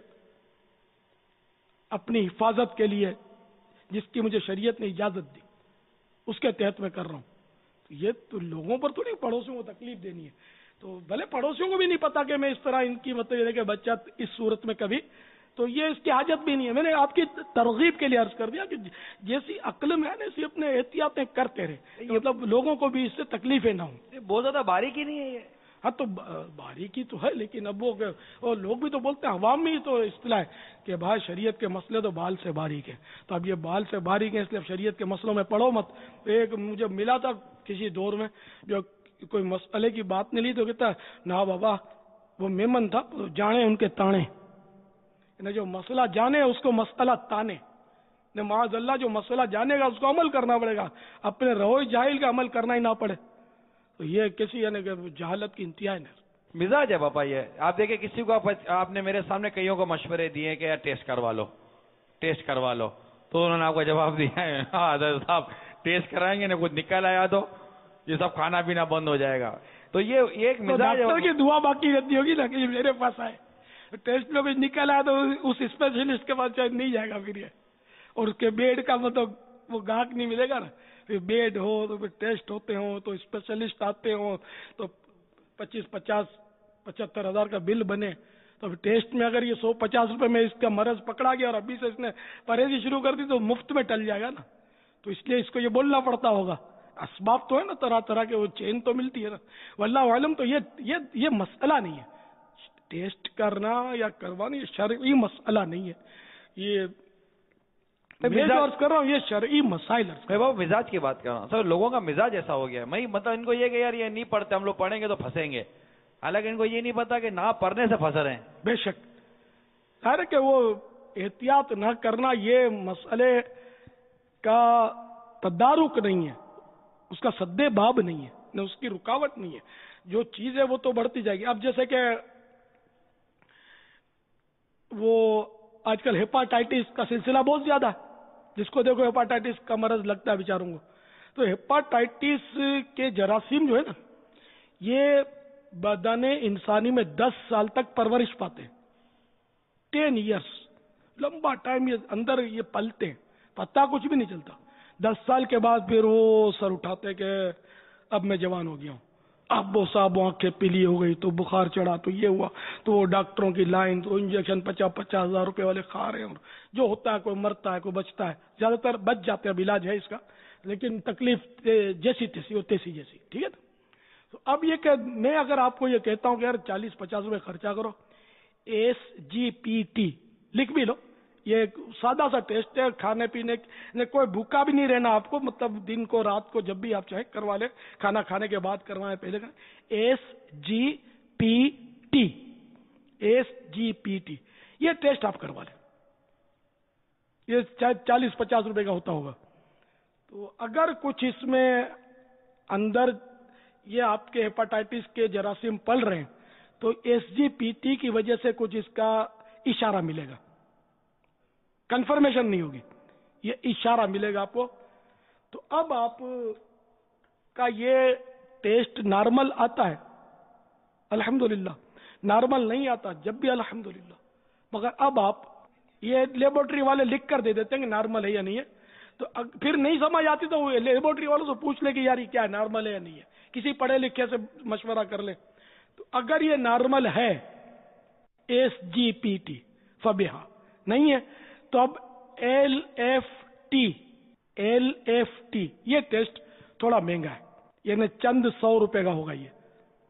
اپنی حفاظت کے لیے جس کی مجھے شریعت نے اجازت دی اس کے تحت میں کر رہا ہوں. یہ تو لوگوں پر تھوڑی پڑوسیوں کو تکلیف دینی ہے. تو بھلے پڑوسیوں کو بھی نہیں پتا کہ میں اس طرح ان کی مطلب یہ کہ بچہ اس صورت میں کبھی تو یہ اس کی حاجت بھی نہیں ہے. میں نے آپ کی ترغیب کے لیے عرض کر دیا کہ جیسی عقل میں ہے نا اسی اپنے احتیاطیں کرتے رہے, مطلب لوگوں کو بھی اس سے تکلیفیں نہ ہوں. بہت زیادہ باریکی نہیں ہے یہ. ہاں تو باریکی تو ہے, لیکن اب وہ لوگ بھی تو بولتے ہیں, عوام میں ہی تو اصطلاح ہے کہ بھائی شریعت کے مسئلے تو بال سے باریک ہیں. تو اب یہ بال سے باریک ہیں اس لیے اب شریعت کے مسئلوں میں پڑھو مت. ایک مجھے ملا تھا کسی دور میں جو کوئی مسئلے کی بات نہیں لی تو کہتا نا بابا وہ میمن تھا جانے ان کے تانے, جو مسئلہ جانے اس کو مسئلہ تانے. معاذ اللہ جو مسئلہ جانے گا اس کو عمل کرنا پڑے گا, اپنے روئے جاہل کا عمل کرنا ہی نہ پڑے. تو یہ کسی یعنی کہ جہالت کی انتہا ہے. مزاج ہے پاپا یہ. آپ دیکھیں کسی کو آپ نے میرے سامنے کئیوں کو مشورے دیے کہ یار ٹیسٹ کروا لو, ٹیسٹ کروا لو, تو انہوں نے آپ کو جواب دیا ہے ہاں حضرت صاحب ٹیسٹ کرائیں گے نا کچھ نکل آیا تو یہ سب کھانا پینا بند ہو جائے گا. تو یہ ایک مزاج ڈاکٹر کی دعا باقی رہتی ہوگی نا کہ میرے پاس آئے, ٹیسٹ میں کچھ نکل آیا تو اس اسپیشلسٹ کے پاس شاید نہیں جائے گا پھر یہ, اور اس کے بیڈ کا مطلب وہ گاہک نہیں ملے گا نا. پھر بیڈ ہو تو پھر ٹیسٹ ہوتے ہوں تو اسپیشلسٹ آتے ہوں تو 25-50-75 ہزار کا بل بنے. تو ٹیسٹ میں اگر یہ 150 روپے میں اس کا مرض پکڑا گیا اور ابھی سے اس نے پرہیزی شروع کر دی تو مفت میں ٹل جائے گا نا. تو اس لیے اس کو یہ بولنا پڑتا ہوگا. اسباب تو ہے نا طرح طرح کے, وہ چین تو ملتی ہے نا. واللہ عالم. تو یہ مسئلہ نہیں ہے ٹیسٹ کرنا یا کروانا, یہ شرعی مسئلہ نہیں ہے. یہ عرض کر رہا ہوں یہ شرعی مسائل. میں بابا مزاج کی بات کر رہا ہوں. سر لوگوں کا مزاج ایسا ہو گیا ہے. میں مطلب ان کو یہ کہ یار یہ نہیں پڑھتے, ہم لوگ پڑھیں گے تو پھنسیں گے. حالانکہ ان کو یہ نہیں پتا کہ نہ پڑھنے سے پھنس رہے ہیں. بے شک ہے کہ وہ احتیاط نہ کرنا یہ مسئلے کا تدارک نہیں ہے, اس کا سد باب نہیں ہے, نہ اس کی رکاوٹ نہیں ہے. جو چیز ہے وہ تو بڑھتی جائے گی. اب جیسے کہ وہ آج کل ہیپاٹائٹس کا سلسلہ بہت زیادہ ہے. جس کو دیکھو ہیپاٹائٹس کا مرض لگتا ہے بیچاروں کو. تو ہیپاٹائٹس کے جراثیم جو ہے نا یہ بدن انسانی میں 10 سال تک پرورش پاتے ہیں. 10 ایئرس لمبا ٹائم یہ اندر یہ پلتے ہیں, پتہ کچھ بھی نہیں چلتا. 10 سال کے بعد پھر وہ سر اٹھاتے کہ اب میں جوان ہو گیا ہوں, اب وہ صاحب آنکھیں پیلی ہو گئی, تو بخار چڑھا, تو یہ ہوا, تو وہ ڈاکٹروں کی لائن, تو انجیکشن 50-50 ہزار روپے والے کھا رہے ہیں. اور جو ہوتا ہے کوئی مرتا ہے کوئی بچتا ہے, زیادہ تر بچ جاتے ہیں. اب علاج ہے اس کا, لیکن تکلیف جیسی تیسی وہ تیسی جیسی. ٹھیک ہے. تو اب یہ کہ میں اگر آپ کو یہ کہتا ہوں کہ یار 40-50 روپے خرچہ کرو, SGPT لکھ بھی لو. یہ ایک سادہ سا ٹیسٹ ہے, کھانے پینے کوئی بھوکا بھی نہیں رہنا آپ کو, مطلب دن کو رات کو جب بھی آپ چاہیں کروا لیں, کھانا کھانے کے بعد کروائیں پہلے کریں. SGPT یہ ٹیسٹ آپ کروا لیں. یہ شاید 40-50 روپے کا ہوتا ہوگا. تو اگر کچھ اس میں اندر یہ آپ کے ہیپاٹائٹس کے جراثیم پل رہے ہیں تو SGPT کی وجہ سے کچھ اس کا اشارہ ملے گا. کنفرمیشن نہیں ہوگی, یہ اشارہ ملے گا آپ کو. تو اب آپ کا یہ ٹیسٹ نارمل آتا ہے الحمدللہ, نارمل نہیں آتا جب بھی الحمدللہ. مگر اب آپ یہ لیبورٹری والے لکھ کر دے دیتے ہیں کہ نارمل ہے یا نہیں ہے. تو پھر نہیں سمجھ آتی تو لیبورٹری والوں سے پوچھ لے کہ یار یہ کیا ہے, نارمل ہے یا نہیں ہے, کسی پڑھے لکھے سے مشورہ کر لیں. تو اگر یہ نارمل ہے SGPT فبہا, نہیں ہے تو اب LFT یہ ٹیسٹ تھوڑا مہنگا ہے, یعنی چند 100 روپے کا ہوگا. یہ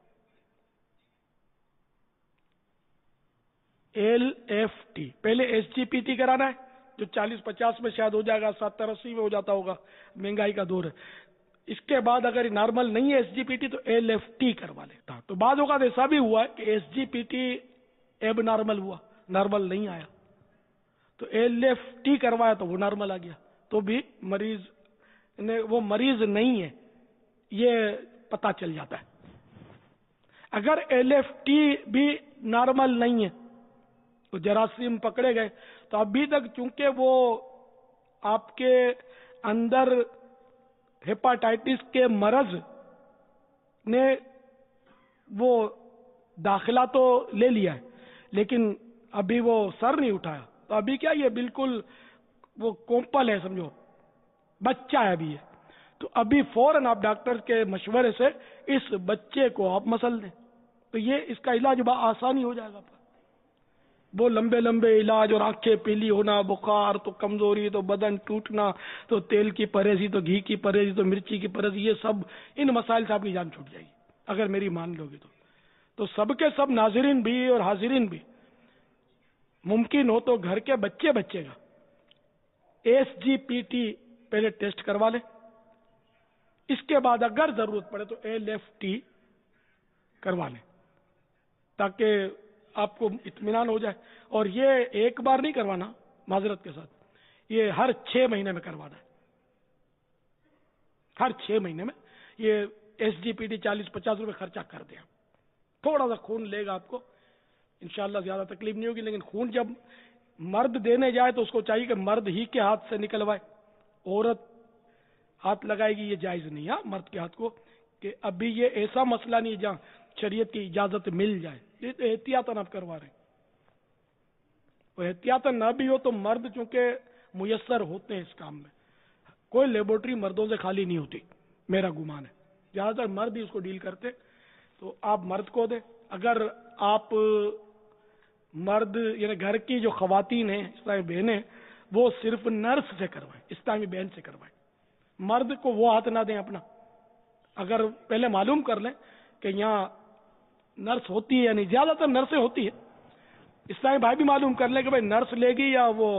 LFT پہلے SGPT کرانا ہے جو 40-50 میں شاید ہو جائے گا, 70-80 میں ہو جاتا ہوگا, مہنگائی کا دور ہے. اس کے بعد اگر نارمل نہیں ہے SGPT تو LFT کروا لیتا. تو بعض اوقات ایسا بھی ہوا ہے کہ SGPT ایب نارمل ہوا, نارمل نہیں آیا, تو LFT کروایا تو وہ نارمل آ گیا. تو بھی مریض وہ مریض نہیں ہے یہ پتا چل جاتا ہے. اگر LFT بھی نارمل نہیں ہے تو جراثیم پکڑے گئے, تو ابھی تک چونکہ وہ آپ کے اندر ہیپاٹائٹس کے مرض نے وہ داخلہ تو لے لیا ہے لیکن ابھی وہ سر نہیں اٹھایا. تو ابھی کیا یہ بالکل وہ کومپل ہے, سمجھو بچہ ہے ابھی یہ. تو ابھی فوراً آپ ڈاکٹر کے مشورے سے اس بچے کو آپ مسل دیں, تو یہ اس کا علاج آسانی ہو جائے گا, وہ لمبے لمبے علاج اور آنکھیں پیلی ہونا، بخار تو کمزوری تو بدن ٹوٹنا، تو تیل کی پرہیزی تو گھی کی پرہیزی تو مرچی کی پرہیزی، یہ سب ان مسائل سے آپ کی جان چھوٹ جائے گی اگر میری مان لو گے تو سب کے سب ناظرین بھی اور حاضرین بھی ممکن ہو تو گھر کے بچے کا SGPT پہلے ٹیسٹ کروا لیں، اس کے بعد اگر ضرورت پڑے تو LFT کروا لیں تاکہ آپ کو اطمینان ہو جائے. اور یہ ایک بار نہیں کروانا، معذرت کے ساتھ، یہ ہر 6 مہینے میں کروانا ہے. ہر 6 مہینے میں یہ SGPT 40-50 روپے خرچہ کر دیں. تھوڑا سا خون لے گا آپ کو، انشاءاللہ زیادہ تکلیف نہیں ہوگی. لیکن خون جب مرد دینے جائے تو اس کو چاہیے کہ مرد ہی کے ہاتھ سے نکلوائے، عورت ہاتھ لگائے گی یہ جائز نہیں ہے مرد کے ہاتھ کو. کہ ابھی یہ ایسا مسئلہ نہیں ہے جہاں شریعت کی اجازت مل جائے، یہ تو احتیاطاً آپ کروا رہے ہیں. وہ احتیاطاً نہ بھی ہو تو مرد چونکہ میسر ہوتے ہیں اس کام میں، کوئی لیبورٹری مردوں سے خالی نہیں ہوتی، میرا گمان ہے زیادہ تر مرد ہی اس کو ڈیل کرتے. تو آپ مرد کو دیں. اگر آپ مرد یعنی گھر کی جو خواتین ہیں اسلامی بہنیں، وہ صرف نرس سے کروائیں، اسلامی بہن سے کروائیں. مرد کو وہ ہاتھ نہ دیں اپنا. اگر پہلے معلوم کر لیں کہ یہاں نرس ہوتی ہے یا نہیں، زیادہ تر نرسیں ہوتی ہے، اسلامی بھائی بھی معلوم کر لیں کہ بھائی نرس لے گی یا وہ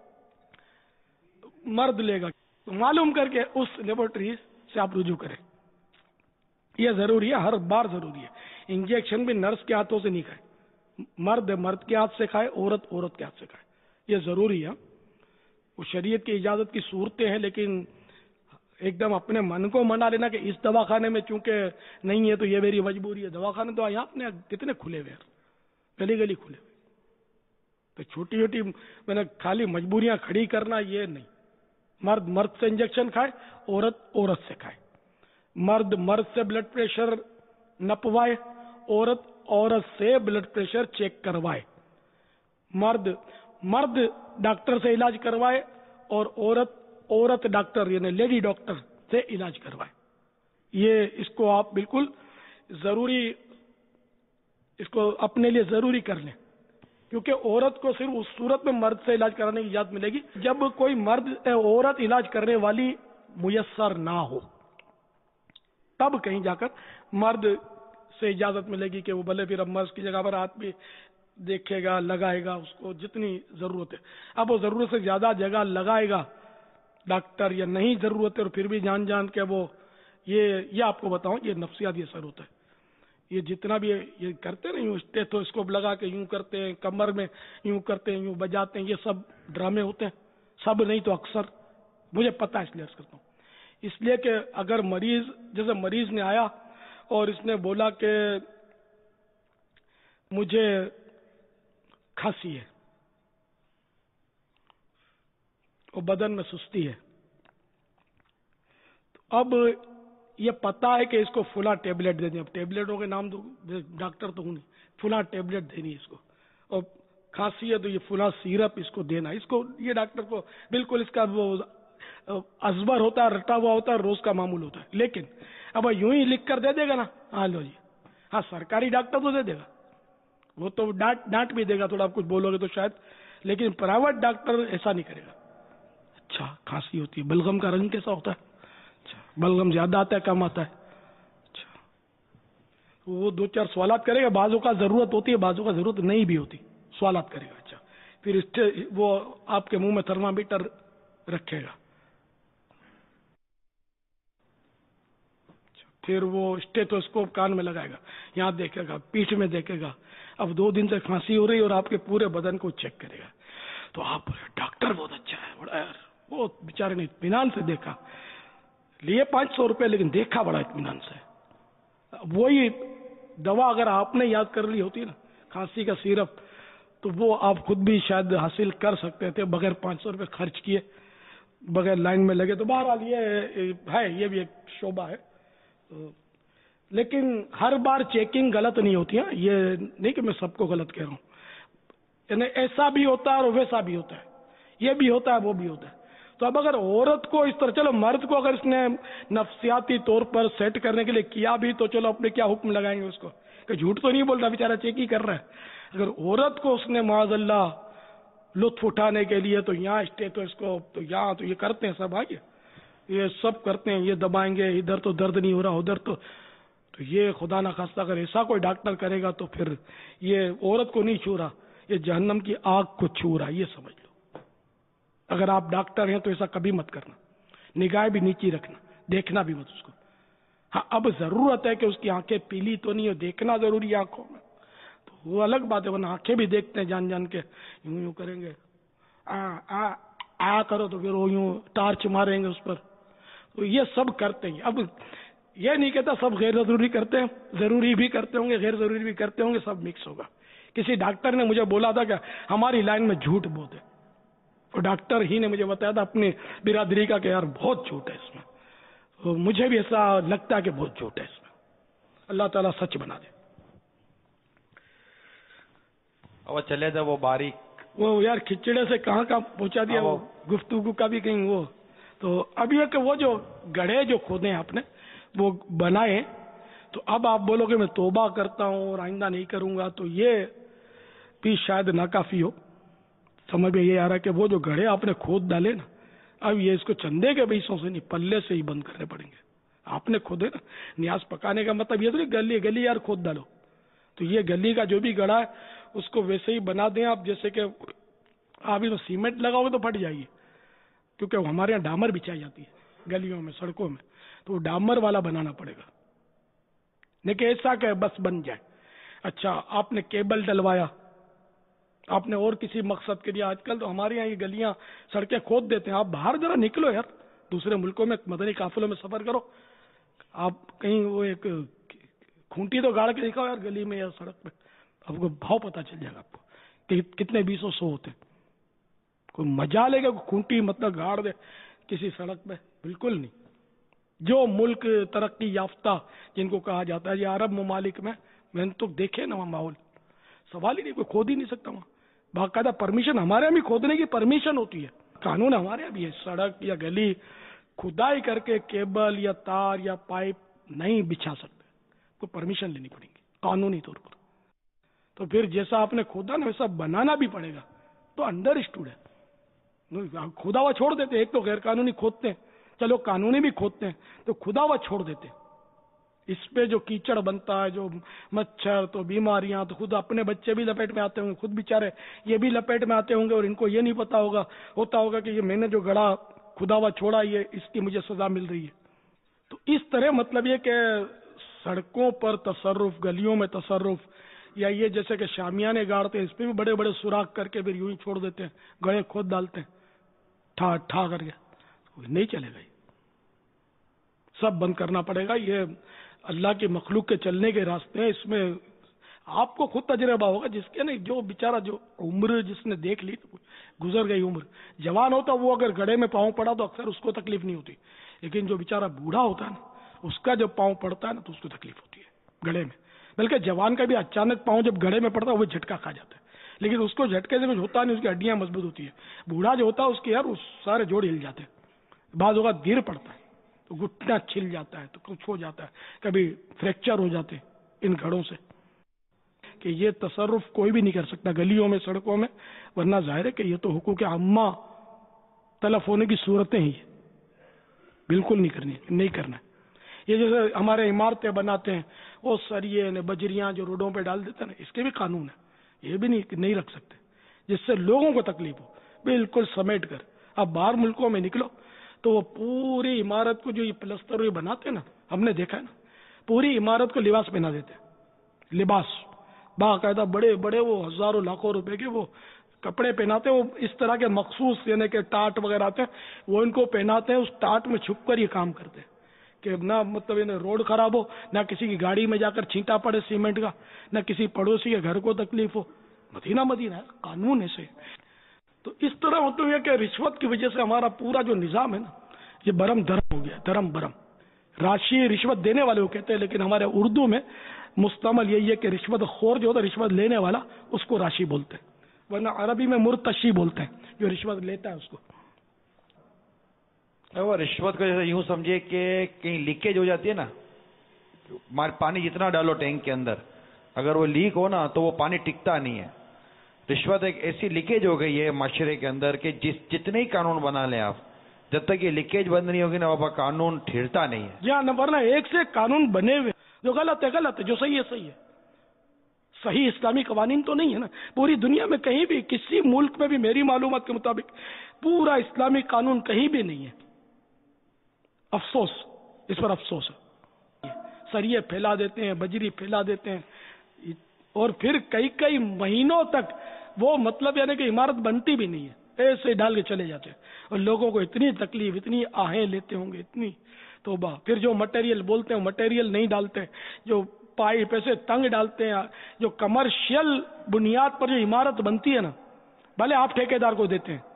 مرد لے گا، تو معلوم کر کے اس لیبورٹری سے آپ رجوع کریں. یہ ضروری ہے، ہر بار ضروری ہے. انجیکشن بھی نرس کے ہاتھوں سے نہیں کھائے، مرد کے ہاتھ سے کھائے، عورت کے ہاتھ سے کھائے. یہ ضروری ہے. وہ شریعت کی اجازت کی صورتیں ہیں، لیکن ایک دم اپنے من کو منا لینا کہ اس دواخانے میں چونکہ نہیں ہے تو یہ میری مجبوری ہے. دواخانے تو یہاں اپنے کتنے کھلے ہوئے ہیں، گلی گلی کھلے ہوئے. تو چھوٹی چھوٹی میں نے خالی مجبوریاں کھڑی کرنا یہ نہیں. مرد سے انجیکشن کھائے، عورت سے کھائے. مرد سے بلڈ پریشر نپوائے، عورت سے بلڈ پریشر چیک کروائے. مرد ڈاکٹر سے علاج کروائے اور عورت ڈاکٹر یعنی لیڈی ڈاکٹر سے علاج کروائے. یہ اس کو آپ بالکل ضروری، اس کو اپنے لیے ضروری کر لیں، کیونکہ عورت کو صرف اس صورت میں مرد سے علاج کرانے کی اجازت ملے گی جب کوئی عورت علاج کرنے والی میسر نہ ہو، تب کہیں جا کر مرد سے اجازت ملے گی کہ وہ بھلے پھر اب مرض کی جگہ پر ہاتھ بھی دیکھے گا، لگائے گا اس کو جتنی ضرورت ہے. اب وہ ضرورت سے زیادہ جگہ لگائے گا ڈاکٹر یا نہیں ضرورت ہے اور پھر بھی جان کے وہ یہ آپ کو بتاؤں یہ نفسیاتی اثر ہوتا ہے. یہ جتنا بھی یہ کرتے ہیں یوں اسٹیتھوسکوپ لگا کے یوں کرتے ہیں، کمر میں یوں کرتے ہیں، یوں بجاتے ہیں، یہ سب ڈرامے ہوتے ہیں. سب نہیں تو اکثر، مجھے پتا ہے اس لیے عرض کرتا ہوں. اس لیے کہ اگر مریض نے آیا اور اس نے بولا کہ مجھے کھانسی ہے اور بدن میں سستی ہے، تو اب یہ پتا ہے کہ اس کو فلاں ٹیبلٹ دے دیں. اب ٹیبلٹوں کے نام تو ڈاکٹر تو ہوں نہیں، فلاں ٹیبلٹ دینی ہے اس کو، اور کھانسی ہے تو یہ فلاں سیرپ اس کو دینا. اس کو یہ ڈاکٹر کو بالکل اس کا وہ ازبر ہوتا ہے، رٹا ہوا ہوتا ہے، روز کا معمول ہوتا ہے. لیکن اب یوں ہی لکھ کر دے دے گا نا، ہاں لو جی، ہاں سرکاری ڈاکٹر تو دے دے گا، وہ تو ڈانٹ بھی دے گا تھوڑا، آپ کچھ بولو گے تو شاید، لیکن پرائیویٹ ڈاکٹر ایسا نہیں کرے گا. اچھا کھانسی ہوتی ہے، بلغم کا رنگ کیسا ہوتا ہے؟ اچھا بلغم زیادہ آتا ہے کم آتا ہے؟ اچھا وہ 2-4 سوالات کرے گا. بعضوں کا ضرورت ہوتی ہے، بعضوں کا ضرورت نہیں بھی ہوتی، سوالات کرے گا. اچھا پھر وہ آپ کے منہ میں تھرمامیٹر رکھے گا، پھر وہ اسٹیتھوسکوپ کان میں لگائے گا، یہاں دیکھے گا، پیٹھ میں دیکھے گا. اب 2 دن سے کھانسی ہو رہی اور آپ کے پورے بدن کو چیک کرے گا. تو آپ ڈاکٹر بہت اچھا ہے، بڑا یار، وہ بیچارے نے اطمینان سے دیکھا، لیے 500 روپے لیکن دیکھا بڑا اطمینان سے. وہی دوا اگر آپ نے یاد کر لی ہوتی نا، کھانسی کا سیرپ، تو وہ آپ خود بھی شاید حاصل کر سکتے تھے بغیر 500 روپے خرچ کیے، بغیر لائن میں لگے. تو بہرحال یہ ہے، یہ بھی ایک شعبہ ہے. لیکن ہر بار چیکنگ غلط نہیں ہوتی ہے، یہ نہیں کہ میں سب کو غلط کہہ رہا ہوں. یعنی ایسا بھی ہوتا ہے اور ویسا بھی ہوتا ہے، یہ بھی ہوتا ہے وہ بھی ہوتا ہے. تو اب اگر عورت کو اس طرح، چلو مرد کو اگر اس نے نفسیاتی طور پر سیٹ کرنے کے لیے کیا بھی تو چلو اپنے کیا حکم لگائیں گے اس کو کہ جھوٹ تو نہیں بول رہا، بیچارہ چیک ہی کر رہا ہے. اگر عورت کو اس نے معاذ اللہ لطف اٹھانے کے لیے تو یہاں اسٹیتھوسکوپ تو یہاں تو یہ کرتے ہیں سب، آئیے یہ سب کرتے ہیں، یہ دبائیں گے، ادھر تو درد نہیں ہو رہا ادھر تو یہ خدا نہ خواستہ اگر ایسا کوئی ڈاکٹر کرے گا تو پھر یہ عورت کو نہیں چھو رہا، یہ جہنم کی آگ کو چھو رہا، یہ سمجھ لو۔ اگر آپ ڈاکٹر ہیں تو ایسا کبھی مت کرنا، نگاہ بھی نیچی رکھنا، دیکھنا بھی مت اس کو۔ ہاں اب ضرورت ہے کہ اس کی آنکھیں پیلی تو نہیں ہو، دیکھنا ضروری ہے آنکھوں میں، تو وہ الگ بات ہے، ورنہ آنکھیں بھی دیکھتے ہیں جان جان کے، یوں یوں کریں گے، کرو تو پھر وہ یوں ٹارچ ماریں گے اس پر، تو یہ سب کرتے ہیں۔ اب یہ نہیں کہتا سب غیر ضروری کرتے ہیں، ضروری بھی کرتے ہوں گے، غیر ضروری بھی کرتے ہوں گے، سب مکس ہوگا۔ کسی ڈاکٹر نے مجھے بولا تھا کہ ہماری لائن میں جھوٹ بہت ہے، اور ڈاکٹر ہی نے مجھے بتایا تھا اپنی برادری کا کہ یار بہت جھوٹ ہے اس میں، تو مجھے بھی ایسا لگتا ہے کہ بہت جھوٹ ہے اس میں۔ اللہ تعالیٰ سچ بنا دے۔ اب چلے تھے وہ باریک، وہ یار کھچڑے سے کہاں پہنچا دیا وہ گفتگو کا بھی کہیں وہ، تو اب یہ کہ وہ جو گڑھے جو کھودے ہیں آپ نے وہ بنائے، تو اب آپ بولو کہ میں توبہ کرتا ہوں اور آئندہ نہیں کروں گا، تو یہ بھی شاید ناکافی ہو۔ سمجھ میں یہ آ رہا ہے کہ وہ جو گڑھے آپ نے کھود ڈالے نا، اب یہ اس کو چندے کے پیسوں سے نہیں، پلے سے ہی بند کرنے پڑیں گے۔ آپ نے کھودے نا، نیاز پکانے کا مطلب یہ تو نہیں گلی یار کھود ڈالو، تو یہ گلی کا جو بھی گڑھا ہے اس کو ویسے ہی بنا دیں آپ، جیسے کہ آپ اس میں سیمنٹ لگاؤ گے تو پھٹ جائے گی، کیونکہ ہمارے یہاں ڈامر بچھائی جاتی ہے گلیوں میں سڑکوں میں، تو وہ ڈامر والا بنانا پڑے گا، لیکن ایسا کہ بس بن جائے۔ اچھا آپ نے کیبل ڈلوایا، آپ نے اور کسی مقصد کے لیے، آج کل تو ہمارے یہاں یہ گلیاں سڑکیں کھود دیتے ہیں، آپ باہر ذرا نکلو یار، دوسرے ملکوں میں مدنی قافلوں میں سفر کرو، آپ کہیں وہ ایک کھونٹی تو گاڑ کے دکھاؤ یار گلی میں یا سڑک پہ، آپ کو بھاؤ پتہ چل جائے گا آپ کو کہ کتنے 200 ہوتے ہیں۔ کوئی مجال ہے کہ کھونٹی مطلب گاڑ دے کسی سڑک پہ، بالکل نہیں۔ جو ملک ترقی یافتہ جن کو کہا جاتا ہے، یہ عرب ممالک میں نے تو دیکھے نا وہاں ماحول، سوال ہی نہیں، کوئی کھود ہی نہیں سکتا وہاں، باقاعدہ پرمیشن، ہمارے یہاں بھی کھودنے کی پرمیشن ہوتی ہے، قانون ہمارے یہاں بھی ہے، سڑک یا گلی کھدائی کر کے کیبل یا تار یا پائپ نہیں بچھا سکتے، کو پرمیشن لینی پڑے گی قانونی طور پر۔ تو پھر جیسا آپ نے کھودا نا ویسا بنانا بھی پڑے گا، تو انڈر اسٹوڈ ہے، کھدا ہوا چھوڑ دیتے، ایک تو غیر قانونی کھودتے ہیں، چلو قانونی بھی کھودتے ہیں تو کھدا ہوا چھوڑ دیتے، اس پہ جو کیچڑ بنتا ہے، جو مچھر، تو بیماریاں، تو خود اپنے بچے بھی لپیٹ میں آتے ہوں گے، خود بیچارے یہ بھی لپیٹ میں آتے ہوں گے، اور ان کو یہ نہیں پتا ہوتا کہ یہ میں نے جو گڑھا کھدا ہوا چھوڑا، یہ اس کی مجھے سزا مل رہی ہے۔ تو اس طرح مطلب یہ کہ سڑکوں پر تصرف، گلیوں میں تصرف، یا یہ جیسے کہ شامیانے گاڑتے ہیں، اس پہ بھی بڑے بڑے سوراخ کر کے پھر یوں ہی چھوڑ دیتے ہیں، گڑھے کھود ڈالتے ہیں ٹھا کر کے، نہیں چلے گا، سب بند کرنا پڑے گا۔ یہ اللہ کی مخلوق کے چلنے کے راستے ہیں، اس میں آپ کو خود تجربہ ہوگا، جس کے نہیں، جو بیچارہ جو عمر جس نے دیکھ لی گزر گئی عمر، جوان ہوتا وہ اگر گڑھے میں پاؤں پڑا تو اکثر اس کو تکلیف نہیں ہوتی، لیکن جو بیچارہ بوڑھا ہوتا ہے نا، اس کا جب پاؤں پڑتا ہے نا تو اس کو تکلیف ہوتی ہے گڑھے میں، بلکہ جوان کا بھی اچانک پاؤں جب گڑھے میں پڑتا ہے وہ جھٹکا کھا جاتا ہے، لیکن اس کو جھٹکے سے کچھ ہوتا نہیں، اس کی ہڈیاں مضبوط ہوتی ہے۔ بوڑھا جو ہوتا ہے اس کے یار اس سارے جوڑ ہل جاتے ہیں، بعض اوقات گر پڑتا ہے تو گھٹنا چھل جاتا ہے، تو کچھ ہو جاتا ہے، کبھی فریکچر ہو جاتے ان گھڑوں سے، کہ یہ تصرف کوئی بھی نہیں کر سکتا گلیوں میں سڑکوں میں، ورنہ ظاہر ہے کہ یہ تو حقوق عامہ تلف ہونے کی صورتیں ہی ہیں، بالکل نہیں کرنا ہے۔ یہ جیسے ہمارے عمارتیں بناتے ہیں، وہ سریے نے بجریاں جو روڈوں پہ ڈال دیتے ہیں نا، اس کے بھی قانون ہے، یہ بھی نہیں رکھ سکتے جس سے لوگوں کو تکلیف ہو، بالکل سمیٹ کر۔ اب باہر ملکوں میں نکلو تو وہ پوری عمارت کو جو یہ پلستر یہ بناتے ہیں نا، ہم نے دیکھا ہے نا، پوری عمارت کو لباس پہنا دیتے ہیں، لباس باقاعدہ بڑے بڑے وہ ہزاروں لاکھوں روپے کے وہ کپڑے پہناتے ہیں، وہ اس طرح کے مخصوص یعنی کہ ٹاٹ وغیرہ آتے ہیں، وہ ان کو پہناتے ہیں، اس ٹاٹ میں چھپ کر یہ کام کرتے ہیں کہ نہ مطلب روڈ خراب ہو، نہ کسی کی گاڑی میں جا کر چھینٹا پڑے سیمنٹ کا، نہ کسی پڑوسی کے گھر کو تکلیف ہو۔ مدینہ ہے، قانون ایسے۔ تو اس طرح مطلب یہ کہ رشوت کی وجہ سے ہمارا پورا جو نظام ہے نا، یہ برم دھرم ہو گیا، درم برم۔ راشی رشوت دینے والے کو کہتے ہیں، لیکن ہمارے اردو میں مستعمل یہی ہے کہ رشوت خور جو ہوتا ہے، رشوت لینے والا، اس کو راشی بولتے ہیں، ورنہ عربی میں مرتشی بولتے ہیں جو رشوت لیتا ہے اس کو۔ وہ رشوت کو جیسے یوں سمجھے کہ کہیں لیکیج ہو جاتی ہے نا، پانی جتنا ڈالو ٹینک کے اندر اگر وہ لیک ہو نا تو وہ پانی ٹکتا نہیں ہے. رشوت ایک ایسی لیکیج ہو گئی ہے معاشرے کے اندر کہ جتنے ہی قانون بنا لیں آپ, جب تک یہ لیکیج بند نہیں ہوگی نا بابا قانون ٹھہرتا نہیں ہے. یا ورنہ ایک سے قانون بنے ہوئے, جو غلط ہے غلط ہے, جو صحیح ہے صحیح ہے. صحیح اسلامی قوانین تو نہیں ہے نا پوری دنیا میں کہیں بھی, کسی ملک میں بھی میری معلومات کے مطابق پورا اسلامی قانون کہیں بھی نہیں ہے. افسوس, اس پر افسوس ہے. سریے پھیلا دیتے ہیں, بجری پھیلا دیتے ہیں, اور پھر کئی کئی مہینوں تک وہ مطلب یعنی کہ عمارت بنتی بھی نہیں ہے, ایسے ڈال کے چلے جاتے ہیں, اور لوگوں کو اتنی تکلیف, اتنی آہیں لیتے ہوں گے, اتنی توبہ. پھر جو مٹیریل بولتے ہیں مٹیریل نہیں ڈالتے, جو پائپ ایسے تنگ ڈالتے ہیں, جو کمرشل بنیاد پر جو عمارت بنتی ہے نا, بھلے آپ ٹھیکیدار کو دیتے ہیں,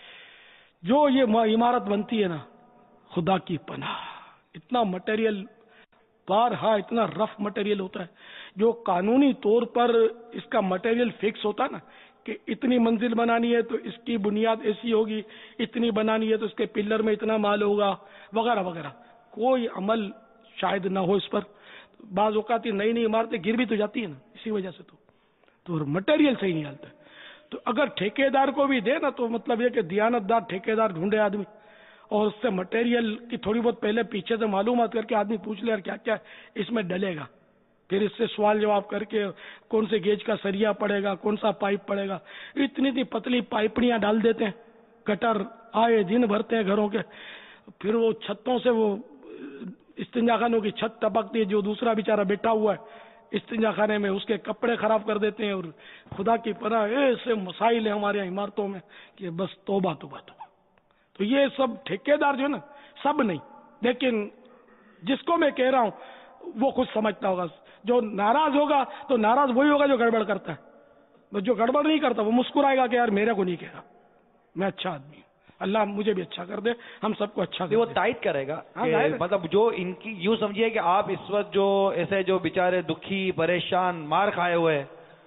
جو یہ عمارت بنتی ہے نا, خدا کی پناہ, اتنا مٹیریل بارہا, اتنا رف مٹیریل ہوتا ہے, جو قانونی طور پر اس کا مٹیریل فکس ہوتا ہے نا کہ اتنی منزل بنانی ہے تو اس کی بنیاد ایسی ہوگی, اتنی بنانی ہے تو اس کے پلر میں اتنا مال ہوگا, وغیرہ وغیرہ. کوئی عمل شاید نہ ہو اس پر. بعض اوقات نئی نئی عمارتیں گر بھی تو جاتی ہیں نا اسی وجہ سے, تو مٹیریل صحیح نہیں ڈالتا. تو اگر ٹھیکیدار کو بھی دے نا تو مطلب یہ کہ دیانت دار ٹھیکیدار ڈھونڈے آدمی, اور اس سے مٹیریل کی تھوڑی بہت پہلے پیچھے سے معلومات کر کے آدمی پوچھ لے یار کیا کیا اس میں ڈلے گا, پھر اس سے سوال جواب کر کے کون سے گیج کا سریا پڑے گا, کون سا پائپ پڑے گا. اتنی اتنی پتلی پائپڑیاں ڈال دیتے ہیں, گٹر آئے دن بھرتے ہیں گھروں کے. پھر وہ چھتوں سے وہ استنجا خانوں کی چھت ٹپکتی ہے, جو دوسرا بیچارہ بیٹھا ہوا ہے استنجا خانے میں, اس کے کپڑے خراب کر دیتے ہیں. اور خدا کی پناہ ایسے مسائل ہیں ہمارے عمارتوں میں کہ بس توبہ توبہ توبہ. تو یہ سب ٹھیکیدار جو ہے نا, سب نہیں, لیکن جس کو میں کہہ رہا ہوں وہ خود سمجھتا ہوگا. جو ناراض ہوگا تو ناراض وہی ہوگا جو گڑبڑ کرتا ہے, جو گڑبڑ نہیں کرتا وہ مسکرائے گا کہ یار میرے کو نہیں کہہ رہا, میں اچھا آدمی ہوں, اللہ مجھے بھی اچھا کر دے, ہم سب کو اچھا کر دے. وہ ٹائٹ کرے گا, مطلب جو ان کی یوں سمجھیے کہ آپ اس وقت جو ایسے جو بیچارے دکھی پریشان مار کھائے ہوئے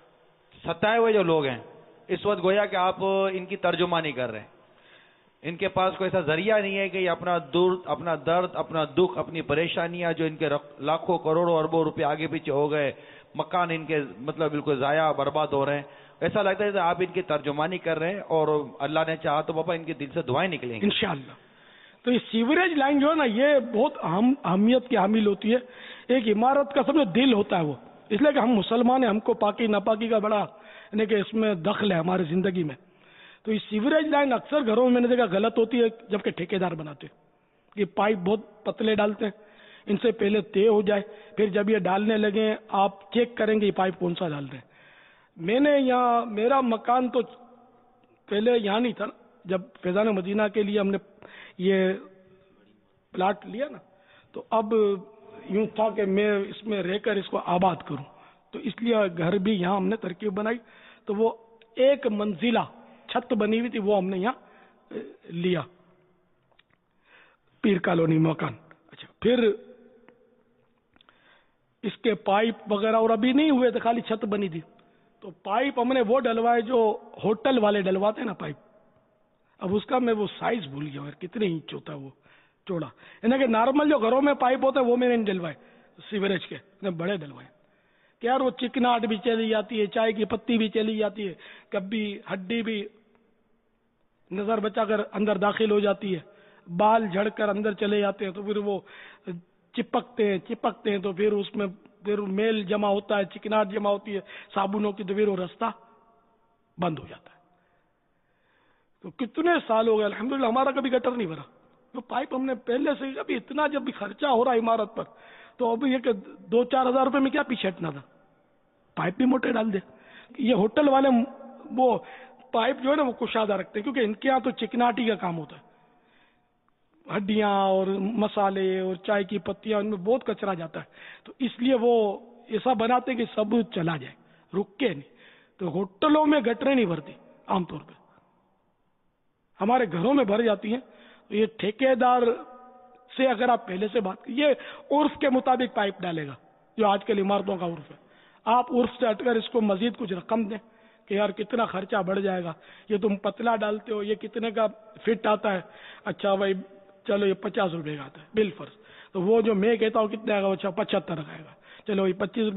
ستائے ہوئے جو لوگ ہیں, اس وقت گویا کہ آپ ان کی ترجمانی کر رہے ہیں. ان کے پاس کوئی ایسا ذریعہ نہیں ہے کہ یہ اپنا درد, اپنا دکھ, اپنی پریشانیاں جو ان کے لاکھوں کروڑوں اربوں روپے آگے پیچھے ہو گئے, مکان ان کے مطلب بالکل ضائع برباد ہو رہے ہیں, ایسا لگتا ہے کہ آپ ان کی ترجمانی کر رہے ہیں, اور اللہ نے چاہا تو بابا ان کے دل سے دعائیں نکلیں گی انشاءاللہ. تو یہ سیوریج لائن جو ہے نا یہ بہت اہمیت کی حامل ہوتی ہے. ایک عمارت کا سمجھو دل ہوتا ہے وہ, اس لیے کہ ہم مسلمان ہیں, ہم کو پاکی ناپاکی کا بڑا یعنی کہ اس میں دخل ہے ہماری زندگی میں. تو یہ سیوریج لائن اکثر گھروں میں میں نے دیکھا غلط ہوتی ہے جبکہ ٹھیکیدار بناتے ہیں. یہ پائپ بہت پتلے ڈالتے ہیں, ان سے پہلے طے ہو جائے, پھر جب یہ ڈالنے لگے آپ چیک کریں گے یہ پائپ کون سا ڈال رہے ہیں. میں نے یہاں میرا مکان تو پہلے یہاں نہیں تھا, جب فیضان مدینہ کے لیے ہم نے یہ پلاٹ لیا نا تو اب یوں تھا کہ میں اس میں رہ کر اس کو آباد کروں, تو اس لیے گھر بھی یہاں ہم نے ترکیب بنائی. تو وہ ایک منزلہ چھت بنی ہوئی تھی وہ ہم نے یہاں لیا, پیر کالونی مکان. اچھا, پھر اس کے پائپ وغیرہ اور ابھی نہیں ہوئے تھے, خالی چھت بنی تھی. تو پائپ ہم نے وہ ڈلوائے جو ہوٹل والے ڈلواتے ہیں نا پائپ. اب اس کا میں وہ سائز بھول گیا کتنے انچ ہوتا ہے وہ چوڑا, یعنی کہ نارمل جو گھروں میں پائپ ہوتا ہے وہ میں نے ڈلوائے سیوریج کے, بڑے ڈلوائے کہ یار وہ چکناٹ بھی چلی جاتی ہے, چائے کی پتی بھی چلی جاتی ہے, کبھی ہڈی بھی نظر بچا کر اندر داخل ہو جاتی ہے, بال جھڑ کر اندر چلے جاتے ہیں, تو پھر وہ چپکتے ہیں تو پھر اس میں پھر میل جمع ہوتا ہے, چکناٹ جمع ہوتی ہے صابنوں کی, تو پھر وہ راستہ بند ہو جاتا ہے. تو کتنے سال ہو گئے الحمدللہ ہمارا کبھی گٹر نہیں بھرا. تو پائپ ہم نے پہلے سے ابھی اتنا جب بھی خرچہ ہو رہا ہے عمارت پر, تو ابھی یہ کہ 2-4 ہزار روپے میں کیا پیچھے ہٹنا تھا, پائپ بھی موٹے ڈال دے. یہ ہوٹل والے وہ پائپ جو ہے نا وہ کشادہ رکھتے ہیں, کیونکہ ان کے یہاں تو چکناٹی کا کام ہوتا ہے, ہڈیاں اور مسالے اور چائے کی پتیاں ان میں بہت کچرا جاتا ہے, تو اس لیے وہ ایسا بناتے کہ سب چلا جائے, رکے نہیں. تو ہوٹلوں میں گٹریں نہیں بھرتی عام طور پہ, ہمارے گھروں میں بھر جاتی ہیں. تو یہ ٹھیکیدار سے اگر آپ پہلے سے بات کریں, یہ عرف کے مطابق پائپ ڈالے گا جو آج کل عمارتوں کا عرف ہے. آپ عرف سے ہٹ کر اس کو مزید کچھ رقم دیں کہ یار کتنا خرچہ بڑھ جائے گا, یہ تم پتلا ڈالتے ہو, یہ کتنے کا فٹ آتا ہے, اچھا بھائی چلو یہ 50 روپے کا آتا ہے بل فرض, تو وہ جو میں کہتا ہوں کتنے آئے گا, اچھا 75 آئے گا, چلو یہ 25 روپے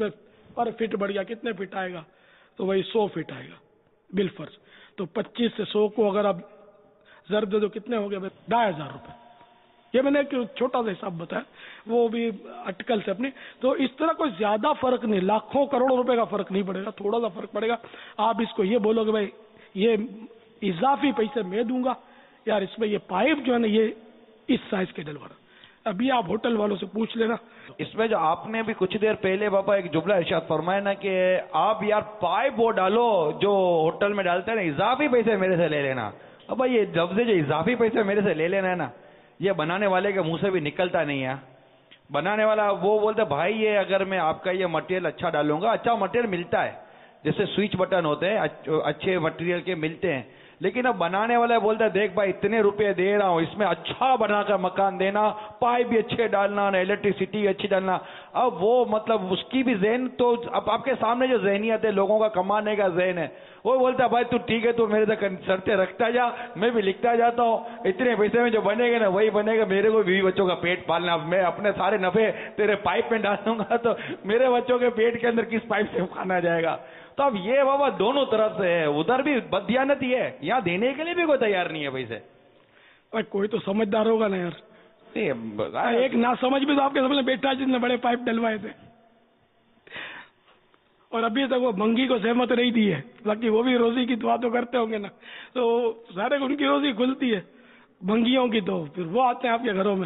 اور فٹ بڑھ گیا, کتنے فٹ آئے گا؟ تو وہی 100 فٹ آئے گا بالفرض. تو 25 سے 100 کو اگر آپ ضرب دے دو کتنے ہو گئے؟ 2,500 روپے. یہ میں نے ایک چھوٹا سا حساب بتایا, وہ بھی اٹکل سے اپنی. تو اس طرح کوئی زیادہ فرق نہیں, لاکھوں کروڑوں روپے کا فرق نہیں پڑے گا, تھوڑا سا فرق پڑے گا. آپ اس کو یہ بولو کہ بھائی یہ اضافی پیسے میں دوں گا, یار اس میں یہ پائپ جو ہے نا یہ اس سائز کے ڈلوانا. ابھی آپ ہوٹل والوں سے پوچھ لینا. اس میں جو آپ نے بھی کچھ دیر پہلے بابا ایک جملہ ارشاد فرمایا نا کہ آپ یار پائپ وہ ڈالو جو ہوٹل میں ڈالتے ہیں نا, اضافی پیسے میرے سے لے لینا. اب بھائی یہ جب سے جو اضافی پیسے میرے سے لے لینا ہے نا, یہ بنانے والے کے منہ سے بھی نکلتا نہیں ہے. بنانے والا وہ بولتے بھائی یہ اگر میں آپ کا یہ مٹیریل اچھا ڈالوں گا, اچھا مٹیریل ملتا ہے, جیسے سوئچ بٹن ہوتے ہیں اچھے مٹیریل کے ملتے ہیں, لیکن اب بنانے والا بولتا ہے دیکھ بھائی اتنے روپے دے رہا ہوں, اس میں اچھا بنا کر مکان دینا, پائپ بھی اچھے ڈالنا, الیکٹریسٹی اچھی ڈالنا. اب وہ مطلب اس کی بھی ذہن تو اب آپ کے سامنے جو ذہنیت ہے لوگوں کا کمانے کا ذہن ہے, وہ بولتا ہے بھائی تو ٹھیک ہے تو میرے سے شرطیں رکھتا جا, میں بھی لکھتا جاتا ہوں, اتنے پیسے میں جو بنے گا نا وہی بنے گا, میرے کو بیوی بچوں کا پیٹ پالنا, میں اپنے سارے نفے تیرے پائپ میں ڈال دوں گا تو میرے بچوں کے پیٹ کے اندر کس پائپ سے کھانا جائے گا. تو اب یہ بابا دونوں طرف سے ہے, ادھر بھی بددیانتی ہے, یہاں دینے کے لیے بھی کوئی تیار نہیں ہے پیسے. کوئی تو سمجھدار ہوگا نا یار. ایک نہ سمجھ بھی تو آپ کے سامنے بیٹھا جس نے بڑے پائپ ڈلوائے تھے, اور ابھی تک وہ منگی کو سہمت نہیں دی ہے. باقی وہ بھی روزی کی دعا تو کرتے ہوں گے نا, تو سارے ان کی روزی کھلتی ہے منگیوں کی, تو پھر وہ آتے ہیں آپ کے گھروں میں,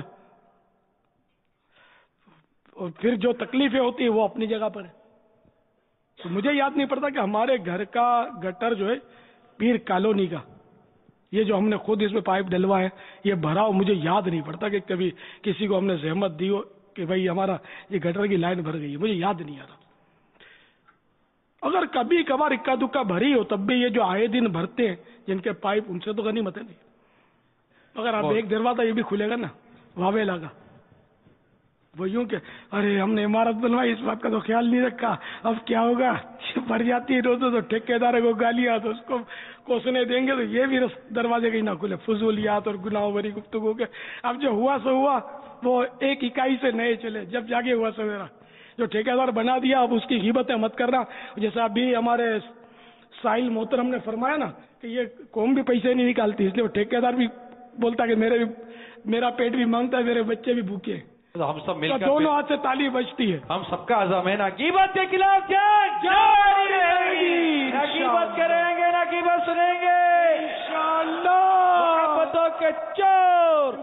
اور پھر جو تکلیفیں ہوتی ہیں وہ اپنی جگہ پر ہے. تو مجھے یاد نہیں پڑتا کہ ہمارے گھر کا گٹر جو ہے پیر کالونی کا, یہ جو ہم نے خود اس میں پائپ ڈلوا ہے یہ بھرا ہو, مجھے یاد نہیں پڑتا کہ کبھی کسی کو ہم نے زحمت دی ہو کہ بھائی ہمارا یہ گٹر کی لائن بھر گئی ہے, مجھے یاد نہیں آ رہا. اگر کبھی کبھار اکا دکا بھری ہو تب بھی یہ جو آئے دن بھرتے ہیں جن کے پائپ, ان سے تو غنیمت ہے نہیں. اگر آپ ایک دروازہ یہ بھی کھلے گا نا واویلا کا, وہ یوں کہ ارے ہم نے عمارت بنوائی اس بات کا تو خیال نہیں رکھا, اب کیا ہوگا, بھر جاتی ہے روزوں تو ٹھیکیدار کو گالیاں تو اس کو کوسنے دیں گے, تو یہ بھی دروازے کہیں نہ کھلے, فضولیات اور گناہوں بھری گفتگو کے. اب جو ہوا سو ہوا, وہ ایک اکائی سے نئے چلے, جب جاگے ہوا سویرا. جو ٹھیکیدار بنا دیا اب اس کی غیبتیں مت کرنا. جیسا ابھی ہمارے ساحل محترم نے فرمایا نا کہ یہ قوم بھی پیسے نہیں نکالتی, اس لیے وہ ٹھیکیدار بھی بولتا کہ میرا پیٹ بھی مانگتا ہے, میرے بچے بھی بھوکے. ہم سب مل کر دونوں ہاتھ سے تالی بجتی ہے. ہم سب کا عزم ہے نا غیبت کے خلاف جاری رہے گی, نہ غیبت کریں گے نہ غیبت سنیں گے انشاءاللہ. محبتوں کے چور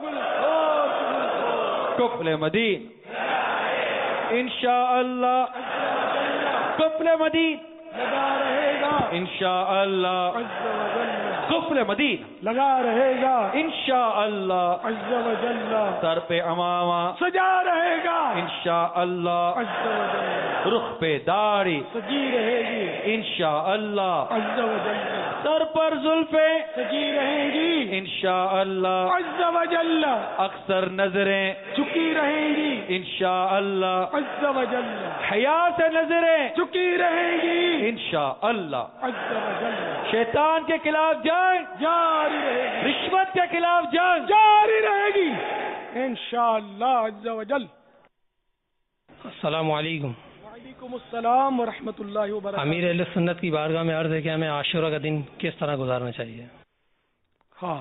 قفل مدین انشاءاللہ, قفل مدین لگا رہے گا انشاءاللہ, قفل مدین لگا رہے گا انشاءاللہ, عز و جل سر پہ امامہ سجا رہے گا انشاءاللہ, عز و جل رخ پہ داڑھی سجی رہے گی انشاءاللہ, عز و جل سر پر زلفیں سجی رہیں گی انشاءاللہ, عز و جل اکثر نظریں جھکی رہیں گی انشاءاللہ, عز و جل حیا سے نظریں جھکی رہیں گی انشاءاللہ, عز و جل شیطان کے خلاف جنگ جاری رہے گی, رشوت کے خلاف جنگ جاری رہے گی انشاءاللہ عز و جل. السلام علیکم. وعلیکم السلام ورحمۃ اللہ وبرکاتہ. امیر اہل سنت کی بارگاہ میں عرض ہے کہ ہمیں عاشورہ کا دن کس طرح گزارنا چاہیے؟ ہاں,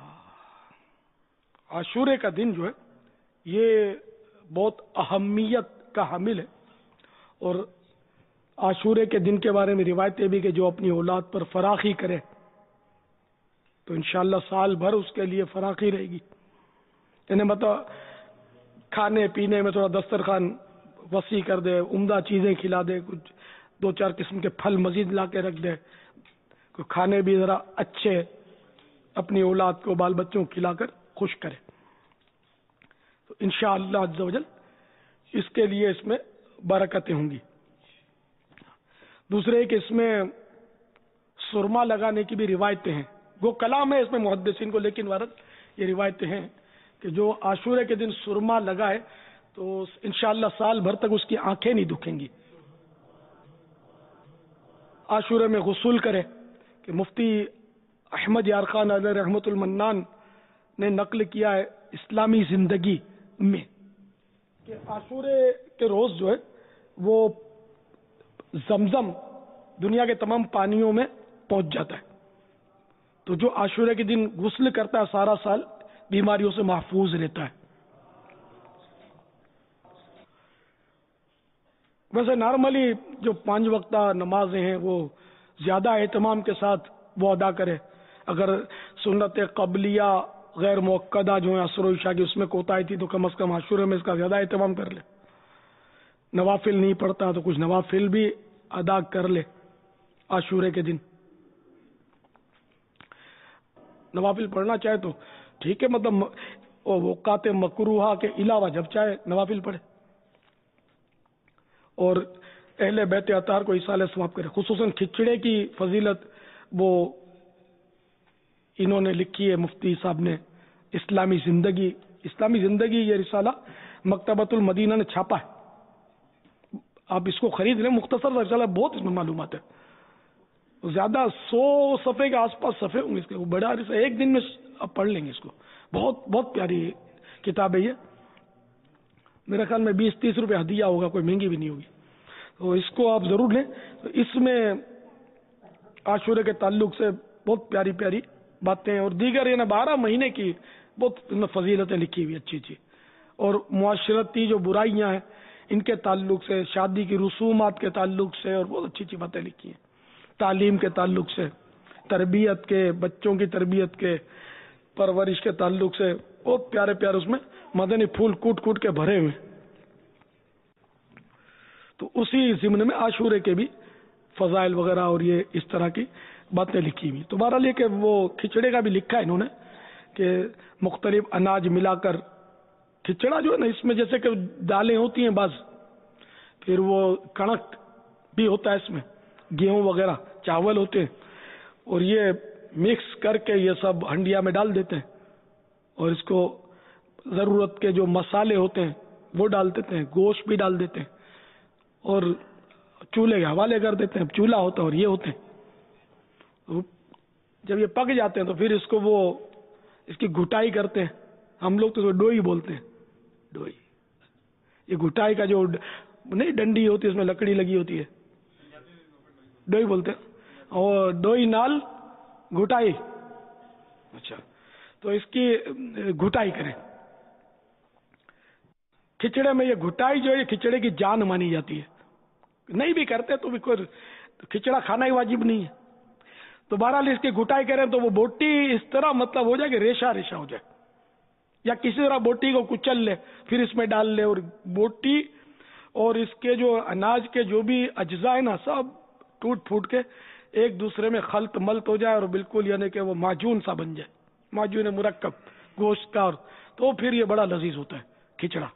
عاشورے کا دن جو ہے یہ بہت اہمیت کا حامل ہے, اور عاشورے کے دن کے بارے میں روایتیں بھی کہ جو اپنی اولاد پر فراخی کرے تو انشاءاللہ سال بھر اس کے لیے فراخی رہے گی. یعنی مطلب کھانے پینے میں تھوڑا دسترخوان وسیع کر دے, عمدہ چیزیں کھلا دے, کچھ 2-4 قسم کے پھل مزید لا کے رکھ دے, کوئی کھانے بھی ذرا اچھے اپنی اولاد کو بال بچوں کو کھلا کر خوش کرے, تو انشاءاللہ عز و جل اس کے لیے اس میں برکتیں ہوں گی. دوسرے کہ اس میں سرما لگانے کی بھی روایتیں ہیں, وہ کلام ہے اس میں محدثین کو, لیکن وارد یہ روایتیں ہیں کہ جو عاشورے کے دن سرما لگائے تو انشاءاللہ سال بھر تک اس کی آنکھیں نہیں دکھیں گی. عاشورے میں غسل کرے کہ مفتی احمد یار خان علیہ رحمت المنان نے نقل کیا ہے اسلامی زندگی میں کہ عاشورے کے روز جو ہے وہ زمزم دنیا کے تمام پانیوں میں پہنچ جاتا ہے. تو جو عاشورے کے دن غسل کرتا ہے سارا سال بیماریوں سے محفوظ رہتا ہے. ویسے نارملی جو 5 وقتہ نمازیں ہیں وہ زیادہ اہتمام کے ساتھ وہ ادا کرے. اگر سنت قبلیہ غیر موقدہ جو ہے عصر و عشاء کی اس میں کوتاہی تھی تو کم از کم عاشورے میں اس کا زیادہ اہتمام کر لے. نوافل نہیں پڑھتا تو کچھ نوافل بھی ادا کر لے عاشورے کے دن. نوافل پڑھنا چاہے تو ٹھیک ہے، مطلب اوقات مکروہہ کے علاوہ جب چاہے نوافل پڑھے. اور اہل بیت اطہار کو ایصال ثواب کرے. خصوصاً کھچڑے کی فضیلت وہ انہوں نے لکھی ہے مفتی صاحب نے. اسلامی زندگی یہ رسالہ مکتبۃ المدینہ نے چھاپا ہے. آپ اس کو خرید لیں، مختصر رسالہ، بہت اس میں معلومات ہے. زیادہ 100 صفحے کے آس پاس صفحے ہوں گے اس کے. وہ بڑا رسالہ، ایک دن میں آپ پڑھ لیں گے اس کو. بہت بہت پیاری کتاب ہے یہ. میرے خیال میں 20-30 روپے ہدیہ ہوگا، کوئی مہنگی بھی نہیں ہوگی. تو اس کو آپ ضرور لیں. تو اس میں عاشورے کے تعلق سے بہت پیاری پیاری باتیں اور دیگر 12 مہینے کی بہت فضیلتیں لکھی ہوئی اچھی اچھی. اور معاشرتی جو برائیاں ہیں ان کے تعلق سے، شادی کی رسومات کے تعلق سے، اور بہت اچھی اچھی باتیں لکھی ہیں. تعلیم کے تعلق سے، تربیت کے، بچوں کی تربیت کے، پرورش کے تعلق سے بہت پیارے پیارے اس میں مدنی پھول کوٹ کوٹ کے بھرے ہوئے. تو اسی ضمن میں عاشورے کے بھی فضائل وغیرہ اور یہ اس طرح کی باتیں لکھی ہوئی. تو بہرحال یہ کہ وہ کھچڑے کا بھی لکھا ہے انہوں نے کہ مختلف اناج ملا کر کھچڑا جو ہے نا، اس میں جیسے کہ دالیں ہوتی ہیں بعض، پھر وہ کنک بھی ہوتا ہے، اس میں گیہوں وغیرہ چاول ہوتے ہیں، اور یہ مکس کر کے یہ سب ہنڈیا میں ڈال دیتے ہیں. اور اس کو ضرورت کے جو مسالے ہوتے ہیں وہ ڈال دیتے ہیں، گوشت بھی ڈال دیتے ہیں، اور چولہے کے حوالے کر دیتے ہیں. چولہا ہوتا ہے اور یہ ہوتے ہیں. جب یہ پک جاتے ہیں تو پھر اس کو وہ اس کی گھٹائی کرتے ہیں. ہم لوگ تو ڈوئی بولتے ہیں، ڈوئی. یہ گھٹائی کا جو نہیں ڈنڈی ہوتی ہے اس میں لکڑی لگی ہوتی ہے، ڈوئی بولتے ہیں. اور ڈوئی نال گھٹائی. اچھا، تو اس کی گھٹائی کریں. کھچڑے میں یہ گھٹائی جو ہے یہ کھچڑے کی جان مانی جاتی ہے. نہیں بھی کرتے تو بھی کوئی کھچڑا کھانا ہی واجب نہیں ہے. تو بہرحال اس کی گھٹائی کریں تو وہ بوٹی اس طرح مطلب ہو جائے کہ ریشہ ریشہ ہو جائے، یا کسی طرح بوٹی کو کچل لے پھر اس میں ڈال لے. اور بوٹی اور اس کے جو اناج کے جو بھی اجزاء ہیں نا سب ٹوٹ پھوٹ کے ایک دوسرے میں خلط ملط ہو جائے اور بالکل یعنی کہ وہ معجون سا بن جائے، معجون مرکب گوشت کا. اور تو پھر یہ بڑا لذیذ ہوتا ہے کھچڑا.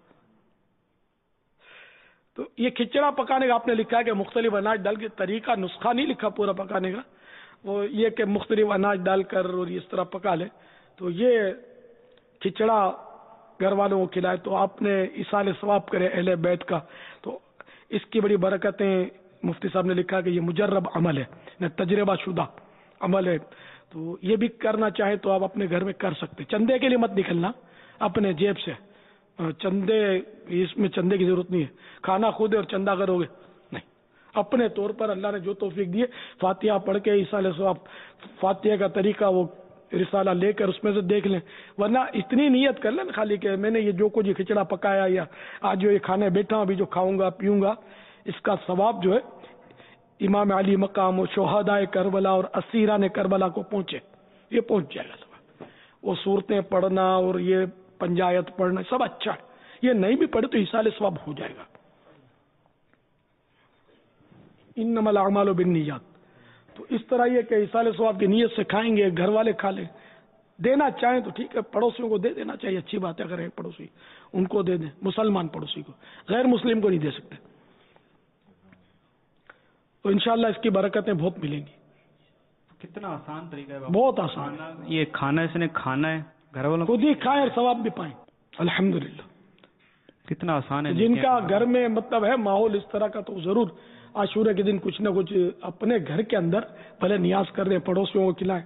تو یہ کھچڑا پکانے کا آپ نے لکھا ہے کہ مختلف اناج ڈال کے، طریقہ نسخہ نہیں لکھا پورا پکانے کا، وہ یہ کہ مختلف اناج ڈال کر اور اس طرح پکا لے. تو یہ کھچڑا گھر والوں کو کھلائے تو آپ نے ایصال ثواب کرے اہل بیت کا. تو اس کی بڑی برکتیں مفتی صاحب نے لکھا کہ یہ مجرب عمل ہے، تجربہ شدہ عمل ہے. تو یہ بھی کرنا چاہے تو آپ اپنے گھر میں کر سکتے. چندے کے لیے مت نکلنا اپنے جیب سے. چندے، اس میں چندے کی ضرورت نہیں ہے. کھانا خود ہے اور چندہ کرو گے نہیں. اپنے طور پر اللہ نے جو توفیق دی ہے، فاتحہ پڑھ کے ایصال ثواب، فاتحہ کا طریقہ وہ رسالہ لے کر اس میں سے دیکھ لیں. ورنہ اتنی نیت کر لیں خالی کہ میں نے یہ جو کچھ کھچڑا پکایا یا آج جو یہ کھانے بیٹھا ہوں، ابھی جو کھاؤں گا پیوں گا، اس کا ثواب جو ہے امام علی مقام و شہدائے کربلا اور اسیران کربلا کو پہنچے. یہ پہنچ جائے گا ثواب. وہ صورتیں پڑھنا اور یہ پنجایت پڑھنا سب اچھا ہے. یہ نہیں بھی پڑھے تو ایصال ثواب ہو جائے گا. انما الاعمال بالنیات. تو اس طرح یہ کہ ایصال ثواب کی نیت سے کھائیں گے، گھر والے کھا لیں. دینا چاہیں تو ٹھیک ہے، پڑوسیوں کو دے دینا چاہیے، اچھی بات ہے. اگر ایک پڑوسی ان کو دے دیں، مسلمان پڑوسی کو، غیر مسلم کو نہیں دے سکتے. تو انشاءاللہ اس کی برکتیں بہت ملیں گی. کتنا آسان طریقہ ہے، بہت آسان. یہ کھانا اس نے کھانا ہے، گھر والوں خود ہی کھائیں اور ثواب بھی پائیں. الحمدللہ کتنا آسان ہے. جن کا گھر میں مطلب ہے ماحول اس طرح کا، تو ضرور عاشورے کے دن کچھ نہ کچھ اپنے گھر کے اندر بھلے نیاز کر دیں، پڑوسیوں کو کھلائیں،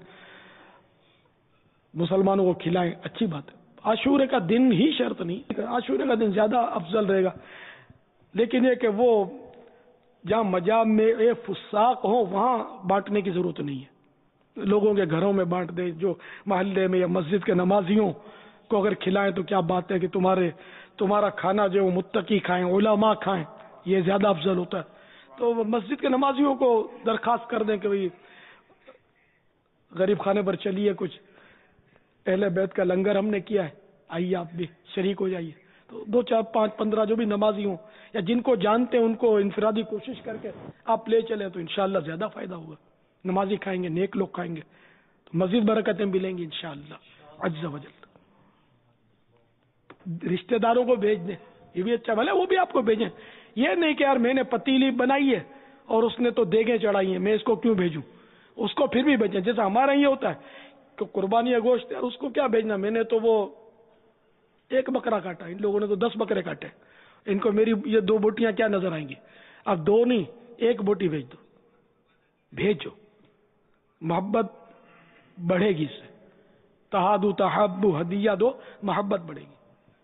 مسلمانوں کو کھلائیں. اچھی بات ہے. عاشورے کا دن ہی شرط نہیں، عاشورے کا دن زیادہ افضل رہے گا. لیکن یہ کہ وہ جہاں مجاب میں فساق ہو وہاں بانٹنے کی ضرورت نہیں ہے. لوگوں کے گھروں میں بانٹ دیں, جو محلے میں یا مسجد کے نمازیوں کو اگر کھلائیں تو کیا بات ہے کہ تمہارا کھانا جو متقی کھائیں, علماء کھائیں, یہ زیادہ افضل ہوتا ہے. تو مسجد کے نمازیوں کو درخواست کر دیں کہ بھئی غریب خانے پر چلیے, کچھ اہل بیت کا لنگر ہم نے کیا ہے, آئیے آپ بھی شریک ہو جائیے. تو 2 4 5 15 جو بھی نمازی ہوں یا جن کو جانتے ہیں ان کو انفرادی کوشش کر کے آپ لے چلیں تو انشاءاللہ زیادہ فائدہ ہوگا. نمازی کھائیں گے, نیک لوگ کھائیں گے تو مزید برکتیں ملیں گی انشاءاللہ عز و جل. رشتہ داروں کو بھیج دیں, یہ بھی اچھا, بھلے وہ بھی آپ کو بھیجیں. یہ نہیں کہ یار میں نے پتیلی بنائی ہے اور اس نے تو دیگیں چڑھائی ہیں, میں اس کو کیوں بھیجوں. اس کو پھر بھی بھیجیں, جیسا ہمارا یہ ہوتا ہے کہ قربانی کا گوشت ہے, اس کو کیا بھیجنا, میں نے تو وہ 1 بکرا کاٹا, ان لوگوں نے تو 10 بکرے کاٹے, ان کو میری یہ 2 بوٹیاں کیا نظر آئیں گی. اب 2 نہیں 1 بوٹی بھیج دو, بھیجو, محبت بڑھے گی. اس سے تہادو تحابو ہدیہ دو, محبت بڑھے گی.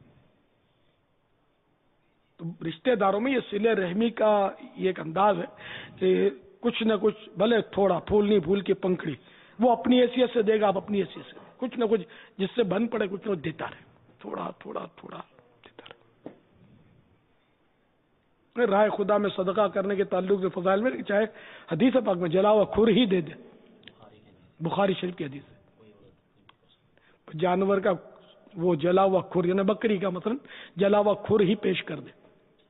تو رشتہ داروں میں یہ صلہ رحمی کا یہ ایک انداز ہے کہ کچھ نہ کچھ, بھلے تھوڑا پھول نہیں پھول کی پنکھڑی, وہ اپنی حیثیت سے دے گا, آپ اپنی حیثیت سے کچھ نہ کچھ جس سے بن پڑے کچھ نہ کچھ دیتا رہے, تھوڑا تھوڑا تھوڑا دیتا رہے. رائے خدا میں صدقہ کرنے کے تعلق سے فضائل میں چاہے حدیث پاک میں جلا ہوا کھر ہی دے دے, بخاری شریف کی حدیث ہے, جانور کا وہ جلا ہوا کھر یعنی بکری کا مثلا جلا ہوا کھر ہی پیش کر دے.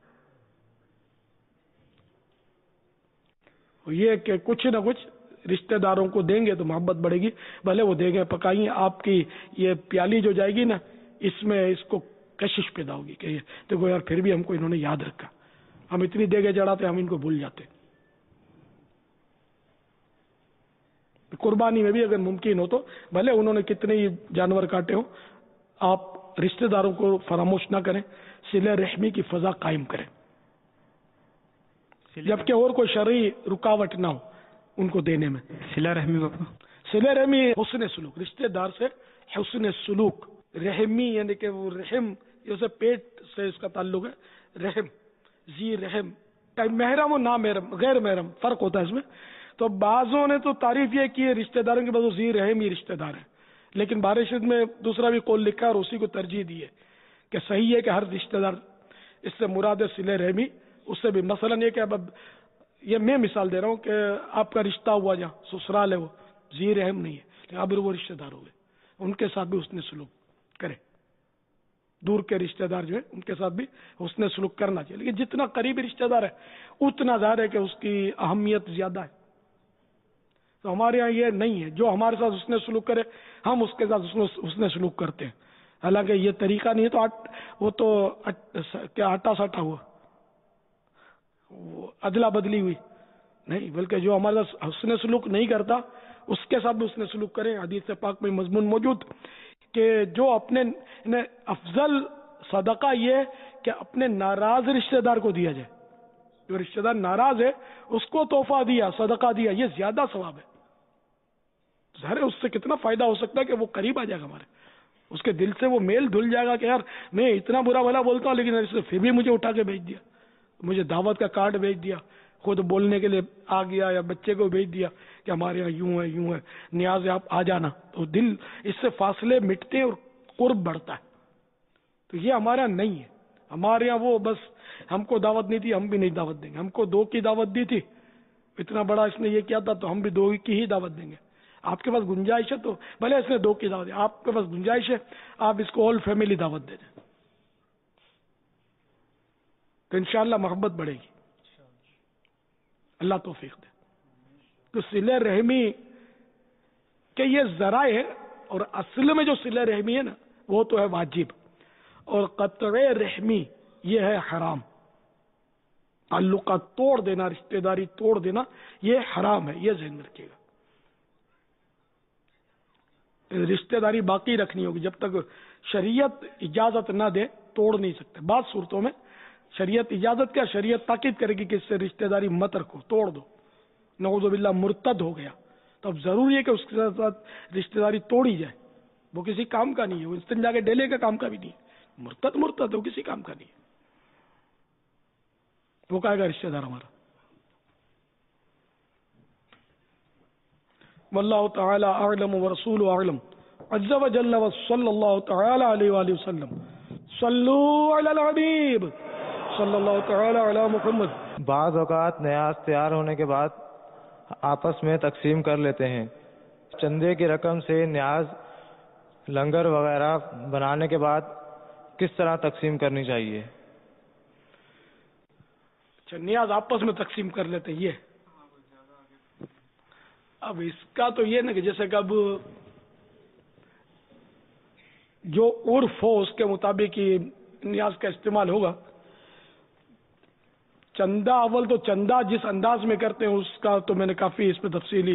یہ کہ کچھ نہ کچھ رشتہ داروں کو دیں گے تو محبت بڑھے گی. بھلے وہ دیں گے پکائیں, آپ کی یہ پیالی جو جائے گی نا, اس میں اس کو کشش پیدا ہوگی کہ دیکھو یار پھر بھی ہم کو انہوں نے یاد رکھا, ہم اتنی دیگیں چڑھاتے ہم ان کو بھول جاتے. قربانی میں بھی اگر ممکن ہو تو بھلے انہوں نے کتنے ہی جانور کاٹے ہوں, آپ رشتہ داروں کو فراموش نہ کریں, صلہ رحمی کی فضا قائم کریں, جبکہ اور کوئی شرعی رکاوٹ نہ ہو ان کو دینے میں. صلہ رحمی باپا, صلہ رحمی حسن سلوک, رشتہ دار سے حسن سلوک. رحمی یعنی کہ وہ رحم, اسے پیٹ سے اس کا تعلق ہے. رحم ذی رحم, محرم و نامحرم, غیر محرم فرق ہوتا ہے اس میں. تو بعضوں نے تو تعریف یہ کی ہے رشتہ داروں کے بعد ذی رحم ہی رشتہ دار ہیں, لیکن بارشد میں دوسرا بھی قول لکھا اور اسی کو ترجیح دی ہے کہ صحیح ہے کہ ہر رشتہ دار, اس سے مراد ہے صلہ رحمی. اس سے بھی مثلا یہ کہ اب یہ میں مثال دے رہا ہوں کہ آپ کا رشتہ ہوا جہاں سسرال ہے وہ ذی رحم نہیں ہے, لیکن اب وہ رشتہ دار ہو گئے, ان کے ساتھ بھی حسن سلوک کرے. دور کے رشتہ دار جو ہے ان کے ساتھ بھی حسن سلوک کرنا چاہیے, لیکن جتنا قریبی رشتہ دار ہے اتنا ظاہر ہے کہ اس کی اہمیت زیادہ ہے. تو ہمارے یہاں یہ نہیں ہے, جو ہمارے ساتھ حسن سلوک کرے ہم اس کے ساتھ حسن سلوک کرتے ہیں. حالانکہ یہ طریقہ نہیں ہے, تو وہ تو کیا آٹا ساٹا ہوا, ادلا بدلی ہوئی نہیں, بلکہ جو ہمارا حسن سلوک نہیں کرتا اس کے ساتھ بھی حسن سلوک کریں. حدیث پاک میں مضمون موجود کہ جو اپنے افضل صدقہ یہ کہ اپنے ناراض رشتہ دار کو دیا جائے. جو رشتہ دار ناراض ہے اس کو تحفہ دیا, صدقہ دیا, یہ زیادہ ثواب ہے. ظاہر ہے اس سے کتنا فائدہ ہو سکتا ہے کہ وہ قریب آ جائے گا ہمارے, اس کے دل سے وہ میل دھل جائے گا کہ یار میں اتنا برا بھلا بولتا ہوں لیکن اس نے پھر بھی مجھے اٹھا کے بھیج دیا, مجھے دعوت کا کارڈ بھیج دیا, خود بولنے کے لیے آ گیا, یا بچے کو بھیج دیا کہ ہمارے یہاں یوں ہے نیاز ہے آپ آ جانا. تو دل اس سے فاصلے مٹتے ہیں اور قرب بڑھتا ہے. تو یہ ہمارے یہاں نہیں ہے. ہمارے یہاں وہ بس ہم کو دعوت نہیں تھی ہم بھی نہیں دعوت دیں گے, ہم کو 2 کی دعوت دی تھی, اتنا بڑا اس نے یہ کیا تھا تو ہم بھی 2 کی ہی دعوت دیں گے. آپ کے پاس گنجائش ہے تو بھلے اس نے 2 کی دعوت دی, آپ کے پاس گنجائش ہے آپ اس کو آل فیملی دعوت دے دیں, تو انشاءاللہ محبت بڑھے گی. اللہ توفیق دے. تو صلہ رحمی کہ یہ ذرائع ہے, اور اصل میں جو صلہ رحمی ہے نا وہ تو ہے واجب, اور قطع رحمی یہ ہے حرام. تعلقات توڑ دینا, رشتہ داری توڑ دینا یہ حرام ہے, یہ ذہن میں رکھیے گا. رشتہ داری باقی رکھنی ہوگی جب تک شریعت اجازت نہ دے, توڑ نہیں سکتے. بعض صورتوں میں شریعت اجازت کیا, شریعت تاکید کرے گی کہ اس سے رشتہ داری مت رکھو, توڑ دو. نعوذ باللہ مرتد ہو گیا تو اب ضروری ہے کہ اس کے ساتھ رشتہ داری توڑی جائے. وہ کسی کام کا نہیں ہے, وہ استنجا کے ڈیلے کا کام کا بھی نہیں ہے. مرتد وہ کسی کام کا نہیں ہے, وہ کہے گا رشتہ دار ہمارا. واللہ تعالی اعلم ورسول اعلم عز وجل وصلی اللہ تعالی علیہ وآلہ وسلم صلو علی الحبیب صلی اللہ تعالی علی محمد. بعض اوقات نیاز تیار ہونے کے بعد آپس میں تقسیم کر لیتے ہیں. چندے کی رقم سے نیاز لنگر وغیرہ بنانے کے بعد کس طرح تقسیم کرنی چاہیے؟ اچھا، نیاز آپس میں تقسیم کر لیتے ہیں. یہ اب اس کا تو یہ نا کہ جیسے کہ اب جو عرف ہو اس کے مطابق ہی نیاز کا استعمال ہوگا. چندہ اول تو چندہ جس انداز میں کرتے ہیں اس کا تو میں نے کافی اس پہ تفصیلی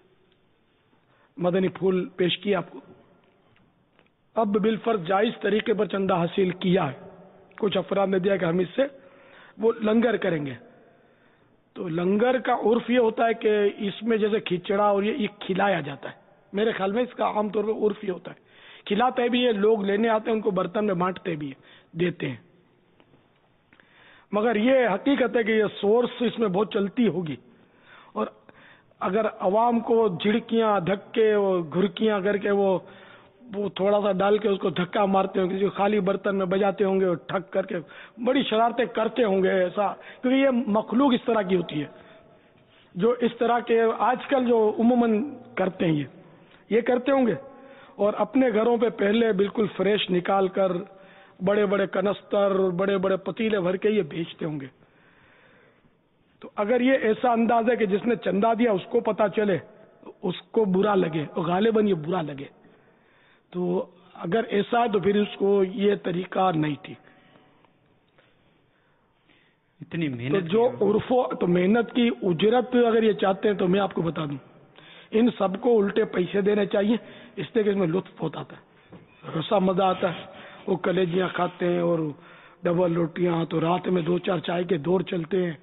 مدنی پھول پیش کیا آپ کو. اب بالفرض جائز طریقے پر چندہ حاصل کیا ہے، کچھ افراد نے دیا کہ ہم اس سے وہ لنگر کریں گے. تو لنگر کا عرف یہ ہوتا ہے کہ اس میں جیسے کھچڑا اور یہ کھلایا جاتا ہے. میرے خیال میں اس کا عام طور پہ عرف یہ ہوتا ہے. کھلاتے بھی ہے، لوگ لینے آتے ہیں ان کو برتن میں بانٹتے بھی ہیں، دیتے ہیں. مگر یہ حقیقت ہے کہ یہ سورس اس میں بہت چلتی ہوگی، اور اگر عوام کو جھڑکیاں دھکے اور گھرکیاں کر کے وہ تھوڑا سا ڈال کے اس کو دھکا مارتے ہوں گے، کسی خالی برتن میں بجاتے ہوں گے اور ٹھک کر کے بڑی شرارتیں کرتے ہوں گے ایسا، کیونکہ یہ مخلوق اس طرح کی ہوتی ہے جو اس طرح کے آج کل جو عموماً کرتے ہیں یہ کرتے ہوں گے. اور اپنے گھروں پہ پہلے بالکل فریش نکال کر بڑے بڑے کنستر بڑے بڑے پتیلے بھر کے یہ بیچتے ہوں گے. تو اگر یہ ایسا انداز ہے کہ جس نے چندہ دیا اس کو پتا چلے، اس کو برا لگے، اور غالباً یہ برا لگے، تو اگر ایسا ہے تو پھر اس کو یہ طریقہ نہیں ٹھیک. اتنی محنت جو عرف تو محنت کی اجرت اگر یہ چاہتے ہیں تو میں آپ کو بتا دوں، ان سب کو الٹے پیسے دینے چاہیے، اس لیے کہ اس میں لطف ہوتا ہے، رسا مزہ آتا ہے. وہ کلیجیاں کھاتے ہیں اور ڈبل روٹیاں، تو رات میں 2-4 چائے کے دور چلتے ہیں.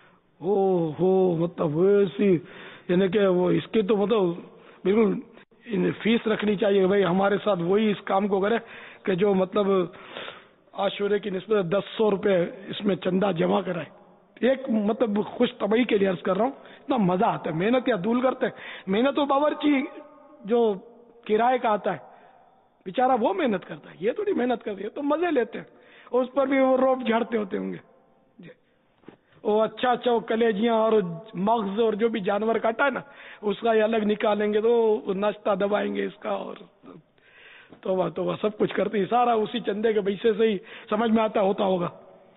مطلب ویسی یعنی کہ وہ اس کی تو مطلب بالکل فیس رکھنی چاہیے کہ بھائی ہمارے ساتھ وہی اس کام کو کرے کہ جو مطلب عاشورے کی نسبت 100 روپے اس میں چندہ جمع کرائے. ایک مطلب خوش طبعی کے لیے عرض کر رہا ہوں، اتنا مزہ آتا ہے. محنت یا دول کرتے ہیں، محنت و باورچی جو کرائے کا آتا ہے بیچارہ وہ محنت کرتا ہے، یہ تھوڑی محنت کرتی ہے، تو مزے لیتے ہیں. اس پر بھی وہ روپ جھاڑتے ہوتے ہوں گے جی. وہ اچھا وہ کلیجیاں اور مغز اور جو بھی جانور کاٹا ہے نا اس کا یہ الگ نکالیں گے، تو ناشتہ دبائیں گے اس کا، اور توبہ سب کچھ کرتے ہیں. سارا اسی چندے کے پیسے سے ہی سمجھ میں آتا ہوتا ہوگا.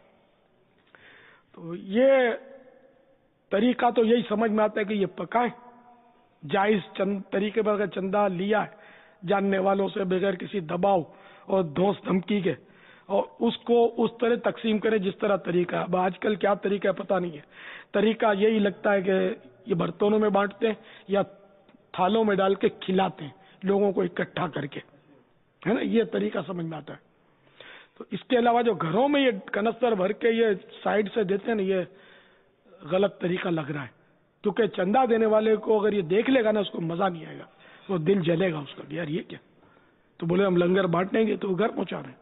تو یہ طریقہ تو یہی سمجھ میں آتا ہے کہ یہ پکائیں جائز طریقے پر. اگر چندہ لیا ہے جاننے والوں سے بغیر کسی دباؤ اور دھوس دھمکی کے، اور اس کو اس طرح تقسیم کریں جس طرح طریقہ ہے. اب آج کل کیا طریقہ ہے پتہ نہیں ہے. طریقہ یہی لگتا ہے کہ یہ برتنوں میں بانٹتے ہیں یا تھالوں میں ڈال کے کھلاتے ہیں لوگوں کو اکٹھا کر کے، ہے نا، یہ طریقہ سمجھ میں آتا ہے. تو اس کے علاوہ جو گھروں میں یہ کنستر بھر کے یہ سائڈ سے دیتے ہیں نا، یہ غلط طریقہ لگ رہا ہے. کیونکہ چندہ دینے والے کو اگر یہ دیکھ لے گا نا اس کو مزہ نہیں آئے گا، وہ دل جلے گا اس کا، یار یہ کیا. تو بولے ہم لنگر بانٹیں گے تو گھر پہنچا رہے ہیں.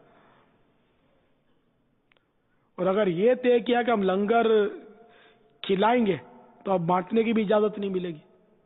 اور اگر یہ طے کیا کہ ہم لنگر کھلائیں گے تو اب بانٹنے کی بھی اجازت نہیں ملے گی،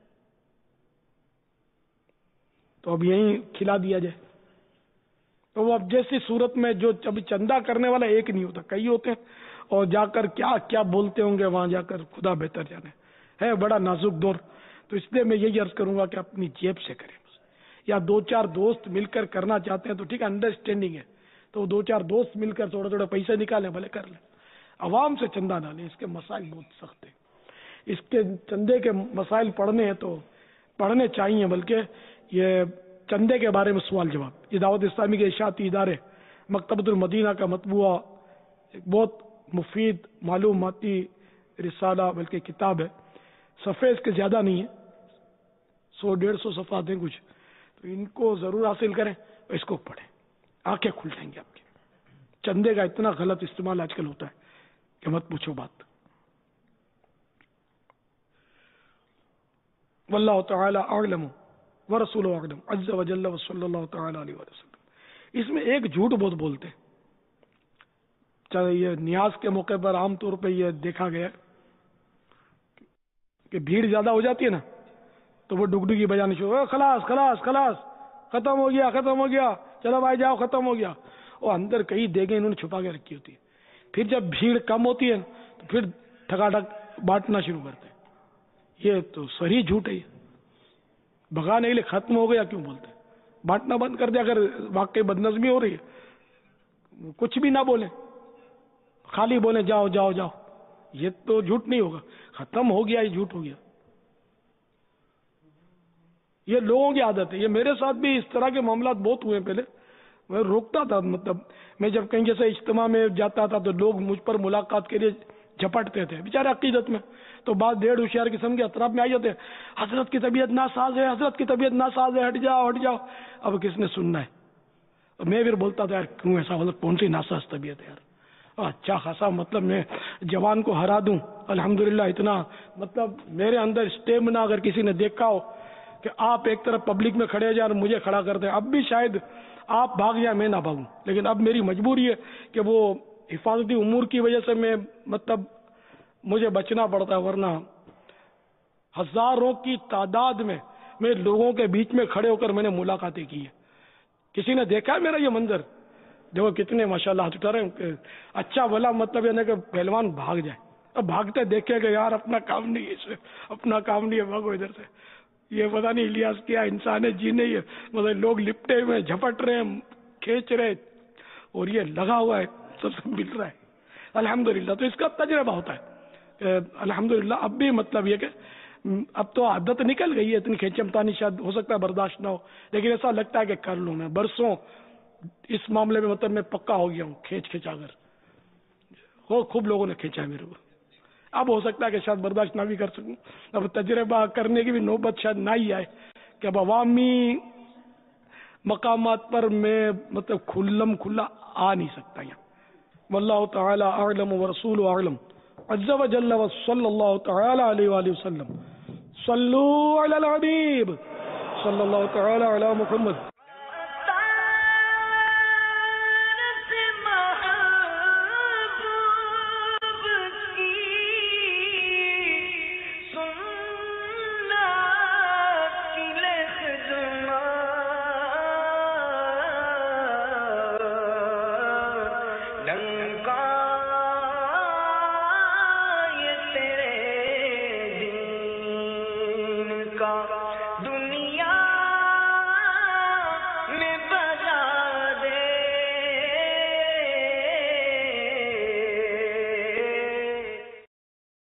تو اب یہیں کھلا دیا جائے. تو وہ اب جیسی صورت میں جو ابھی چندہ کرنے والا ایک نہیں ہوتا، کئی ہوتے ہیں، اور جا کر کیا کیا بولتے ہوں گے وہاں جا کر خدا بہتر جانے. ہے بڑا نازک دور. تو اس لیے میں یہی عرض کروں گا کہ اپنی جیب سے کریں، یا 2-4 دوست مل کر کرنا چاہتے ہیں تو ٹھیک ہے، انڈرسٹینڈنگ ہے تو 2-4 دوست مل کر تھوڑے تھوڑے پیسے نکالیں، بھلے کر لیں. عوام سے چندہ نہ لیں، اس کے مسائل بہت سخت ہیں. اس کے چندے کے مسائل پڑھنے ہیں تو پڑھنے چاہیے، بلکہ یہ چندے کے بارے میں سوال جواب. یہ دعوت اسلامی کے اشاعتی ادارے مکتبۃ المدینہ کا مطبوعہ ایک بہت مفید معلوماتی رسالہ بلکہ کتاب ہے. صفحے اس کے زیادہ نہیں ہیں، 100-150 صفحات ہیں کچھ. تو ان کو ضرور حاصل کریں، اس کو پڑھیں، آنکھیں کھل جائیں گی آپ کی. چندے کا اتنا غلط استعمال آج کل ہوتا ہے کہ مت پوچھو بات. واللہ تعالی اعلم ورسول اعلم عز وجل وصلی اللہ تعالی علیہ وسلم. اس میں ایک جھوٹ بہت بولتے ہیں. چاہے یہ نیاز کے موقع پر عام طور پہ یہ دیکھا گیا کہ بھیڑ زیادہ ہو جاتی ہے نا، تو وہ ڈگڈگی بجانے شروع، خلاص خلاص خلاص، ختم ہو گیا ختم ہو گیا، چلو بھائی جاؤ ختم ہو گیا. اور اندر کئی دیگیں انہوں نے چھپا کے رکھی ہوتی ہے. پھر جب بھیڑ کم ہوتی ہے تو پھر ٹھکاٹک بانٹنا شروع کرتے ہیں. یہ تو صریح جھوٹ ہے. بھگانے کے لیے ختم ہو گیا کیوں بولتے ہیں؟ بانٹنا بند کر دیا. اگر واقعی بدنظمی ہو رہی ہے کچھ بھی نہ بولیں، خالی بولیں جاؤ جاؤ جاؤ، یہ تو جھوٹ نہیں ہوگا. ختم ہو گیا یہ جھوٹ ہو گیا. یہ لوگوں کی عادت ہے. یہ میرے ساتھ بھی اس طرح کے معاملات بہت ہوئے. پہلے میں روکتا تھا، مطلب میں جب کہیں جیسے اجتماع میں جاتا تھا تو لوگ مجھ پر ملاقات کے لیے جھپٹتے تھے بیچارے عقیدت میں. تو بعض ڈیڑھ ہوشیار قسم کے اطراف میں آ جاتے ہیں، حضرت کی طبیعت ناساز ہے، حضرت کی طبیعت ناساز ہے، ہٹ جاؤ ہٹ جاؤ. اب کس نے سننا ہے؟ میں پھر بولتا تھا یار کیوں ایسا، مطلب کون سی ناساز طبیعت ہے یار. اچھا خاصا مطلب میں جوان کو ہرا دوں الحمدللہ. اتنا مطلب میرے اندر اسٹیمنا. اگر کسی نے دیکھا ہو کہ آپ ایک طرف پبلک میں کھڑے جائیں اور مجھے کھڑا کر دیں، اب بھی شاید آپ بھاگ جائیں میں نہ بھاگوں، لیکن اب میری مجبوری ہے کہ وہ حفاظتی امور کی وجہ سے میں مطلب مجھے بچنا پڑتا ہے. ورنہ ہزاروں کی تعداد میں لوگوں کے بیچ میں کھڑے ہو کر میں نے ملاقاتیں کی ہیں. کسی نے دیکھا ہے میرا یہ منظر؟ دیکھو کتنے ماشاءاللہ ہاتھ اٹھا رہے ہیں. اچھا بھلا مطلب یہ نہیں کہ پہلوان بھاگ جائے. اب بھاگتے دیکھے کہ یار اپنا کام نہیں ہے، اسے اپنا کام نہیں ہے، بھاگو ادھر سے. یہ پتہ نہیں الیاس کیا انسان ہے جی نہیں ہے. مطلب لوگ لپٹے ہوئے جھپٹ رہے ہیں، کھینچ رہے، اور یہ لگا ہوا ہے، سب سے مل رہا ہے الحمدللہ. تو اس کا تجربہ ہوتا ہے الحمدللہ. اب بھی مطلب یہ کہ اب تو عادت نکل گئی ہے، اتنی کھینچمتانی شاید ہو سکتا ہے برداشت نہ ہو، لیکن ایسا لگتا ہے کہ کر لوں. میں برسوں اس معاملے میں مطلب میں پکا ہو گیا ہوں، کھینچا کر خوب لوگوں نے کھینچا ہے میرے کو. اب ہو سکتا ہے کہ شاید برداشت نہ بھی کر سکوں. اب تجربہ کرنے کی بھی نوبت شاید نہ ہی آئے کہ اب عوامی مقامات پر میں مطلب کھلا آ نہیں سکتا یہاں. واللہ تعالی اعلم ورسول اعلم عز وجل وصلی اللہ تعالی علیہ وآلہ وسلم. صلو علی الحبیب صلی اللہ تعالی علی محمد.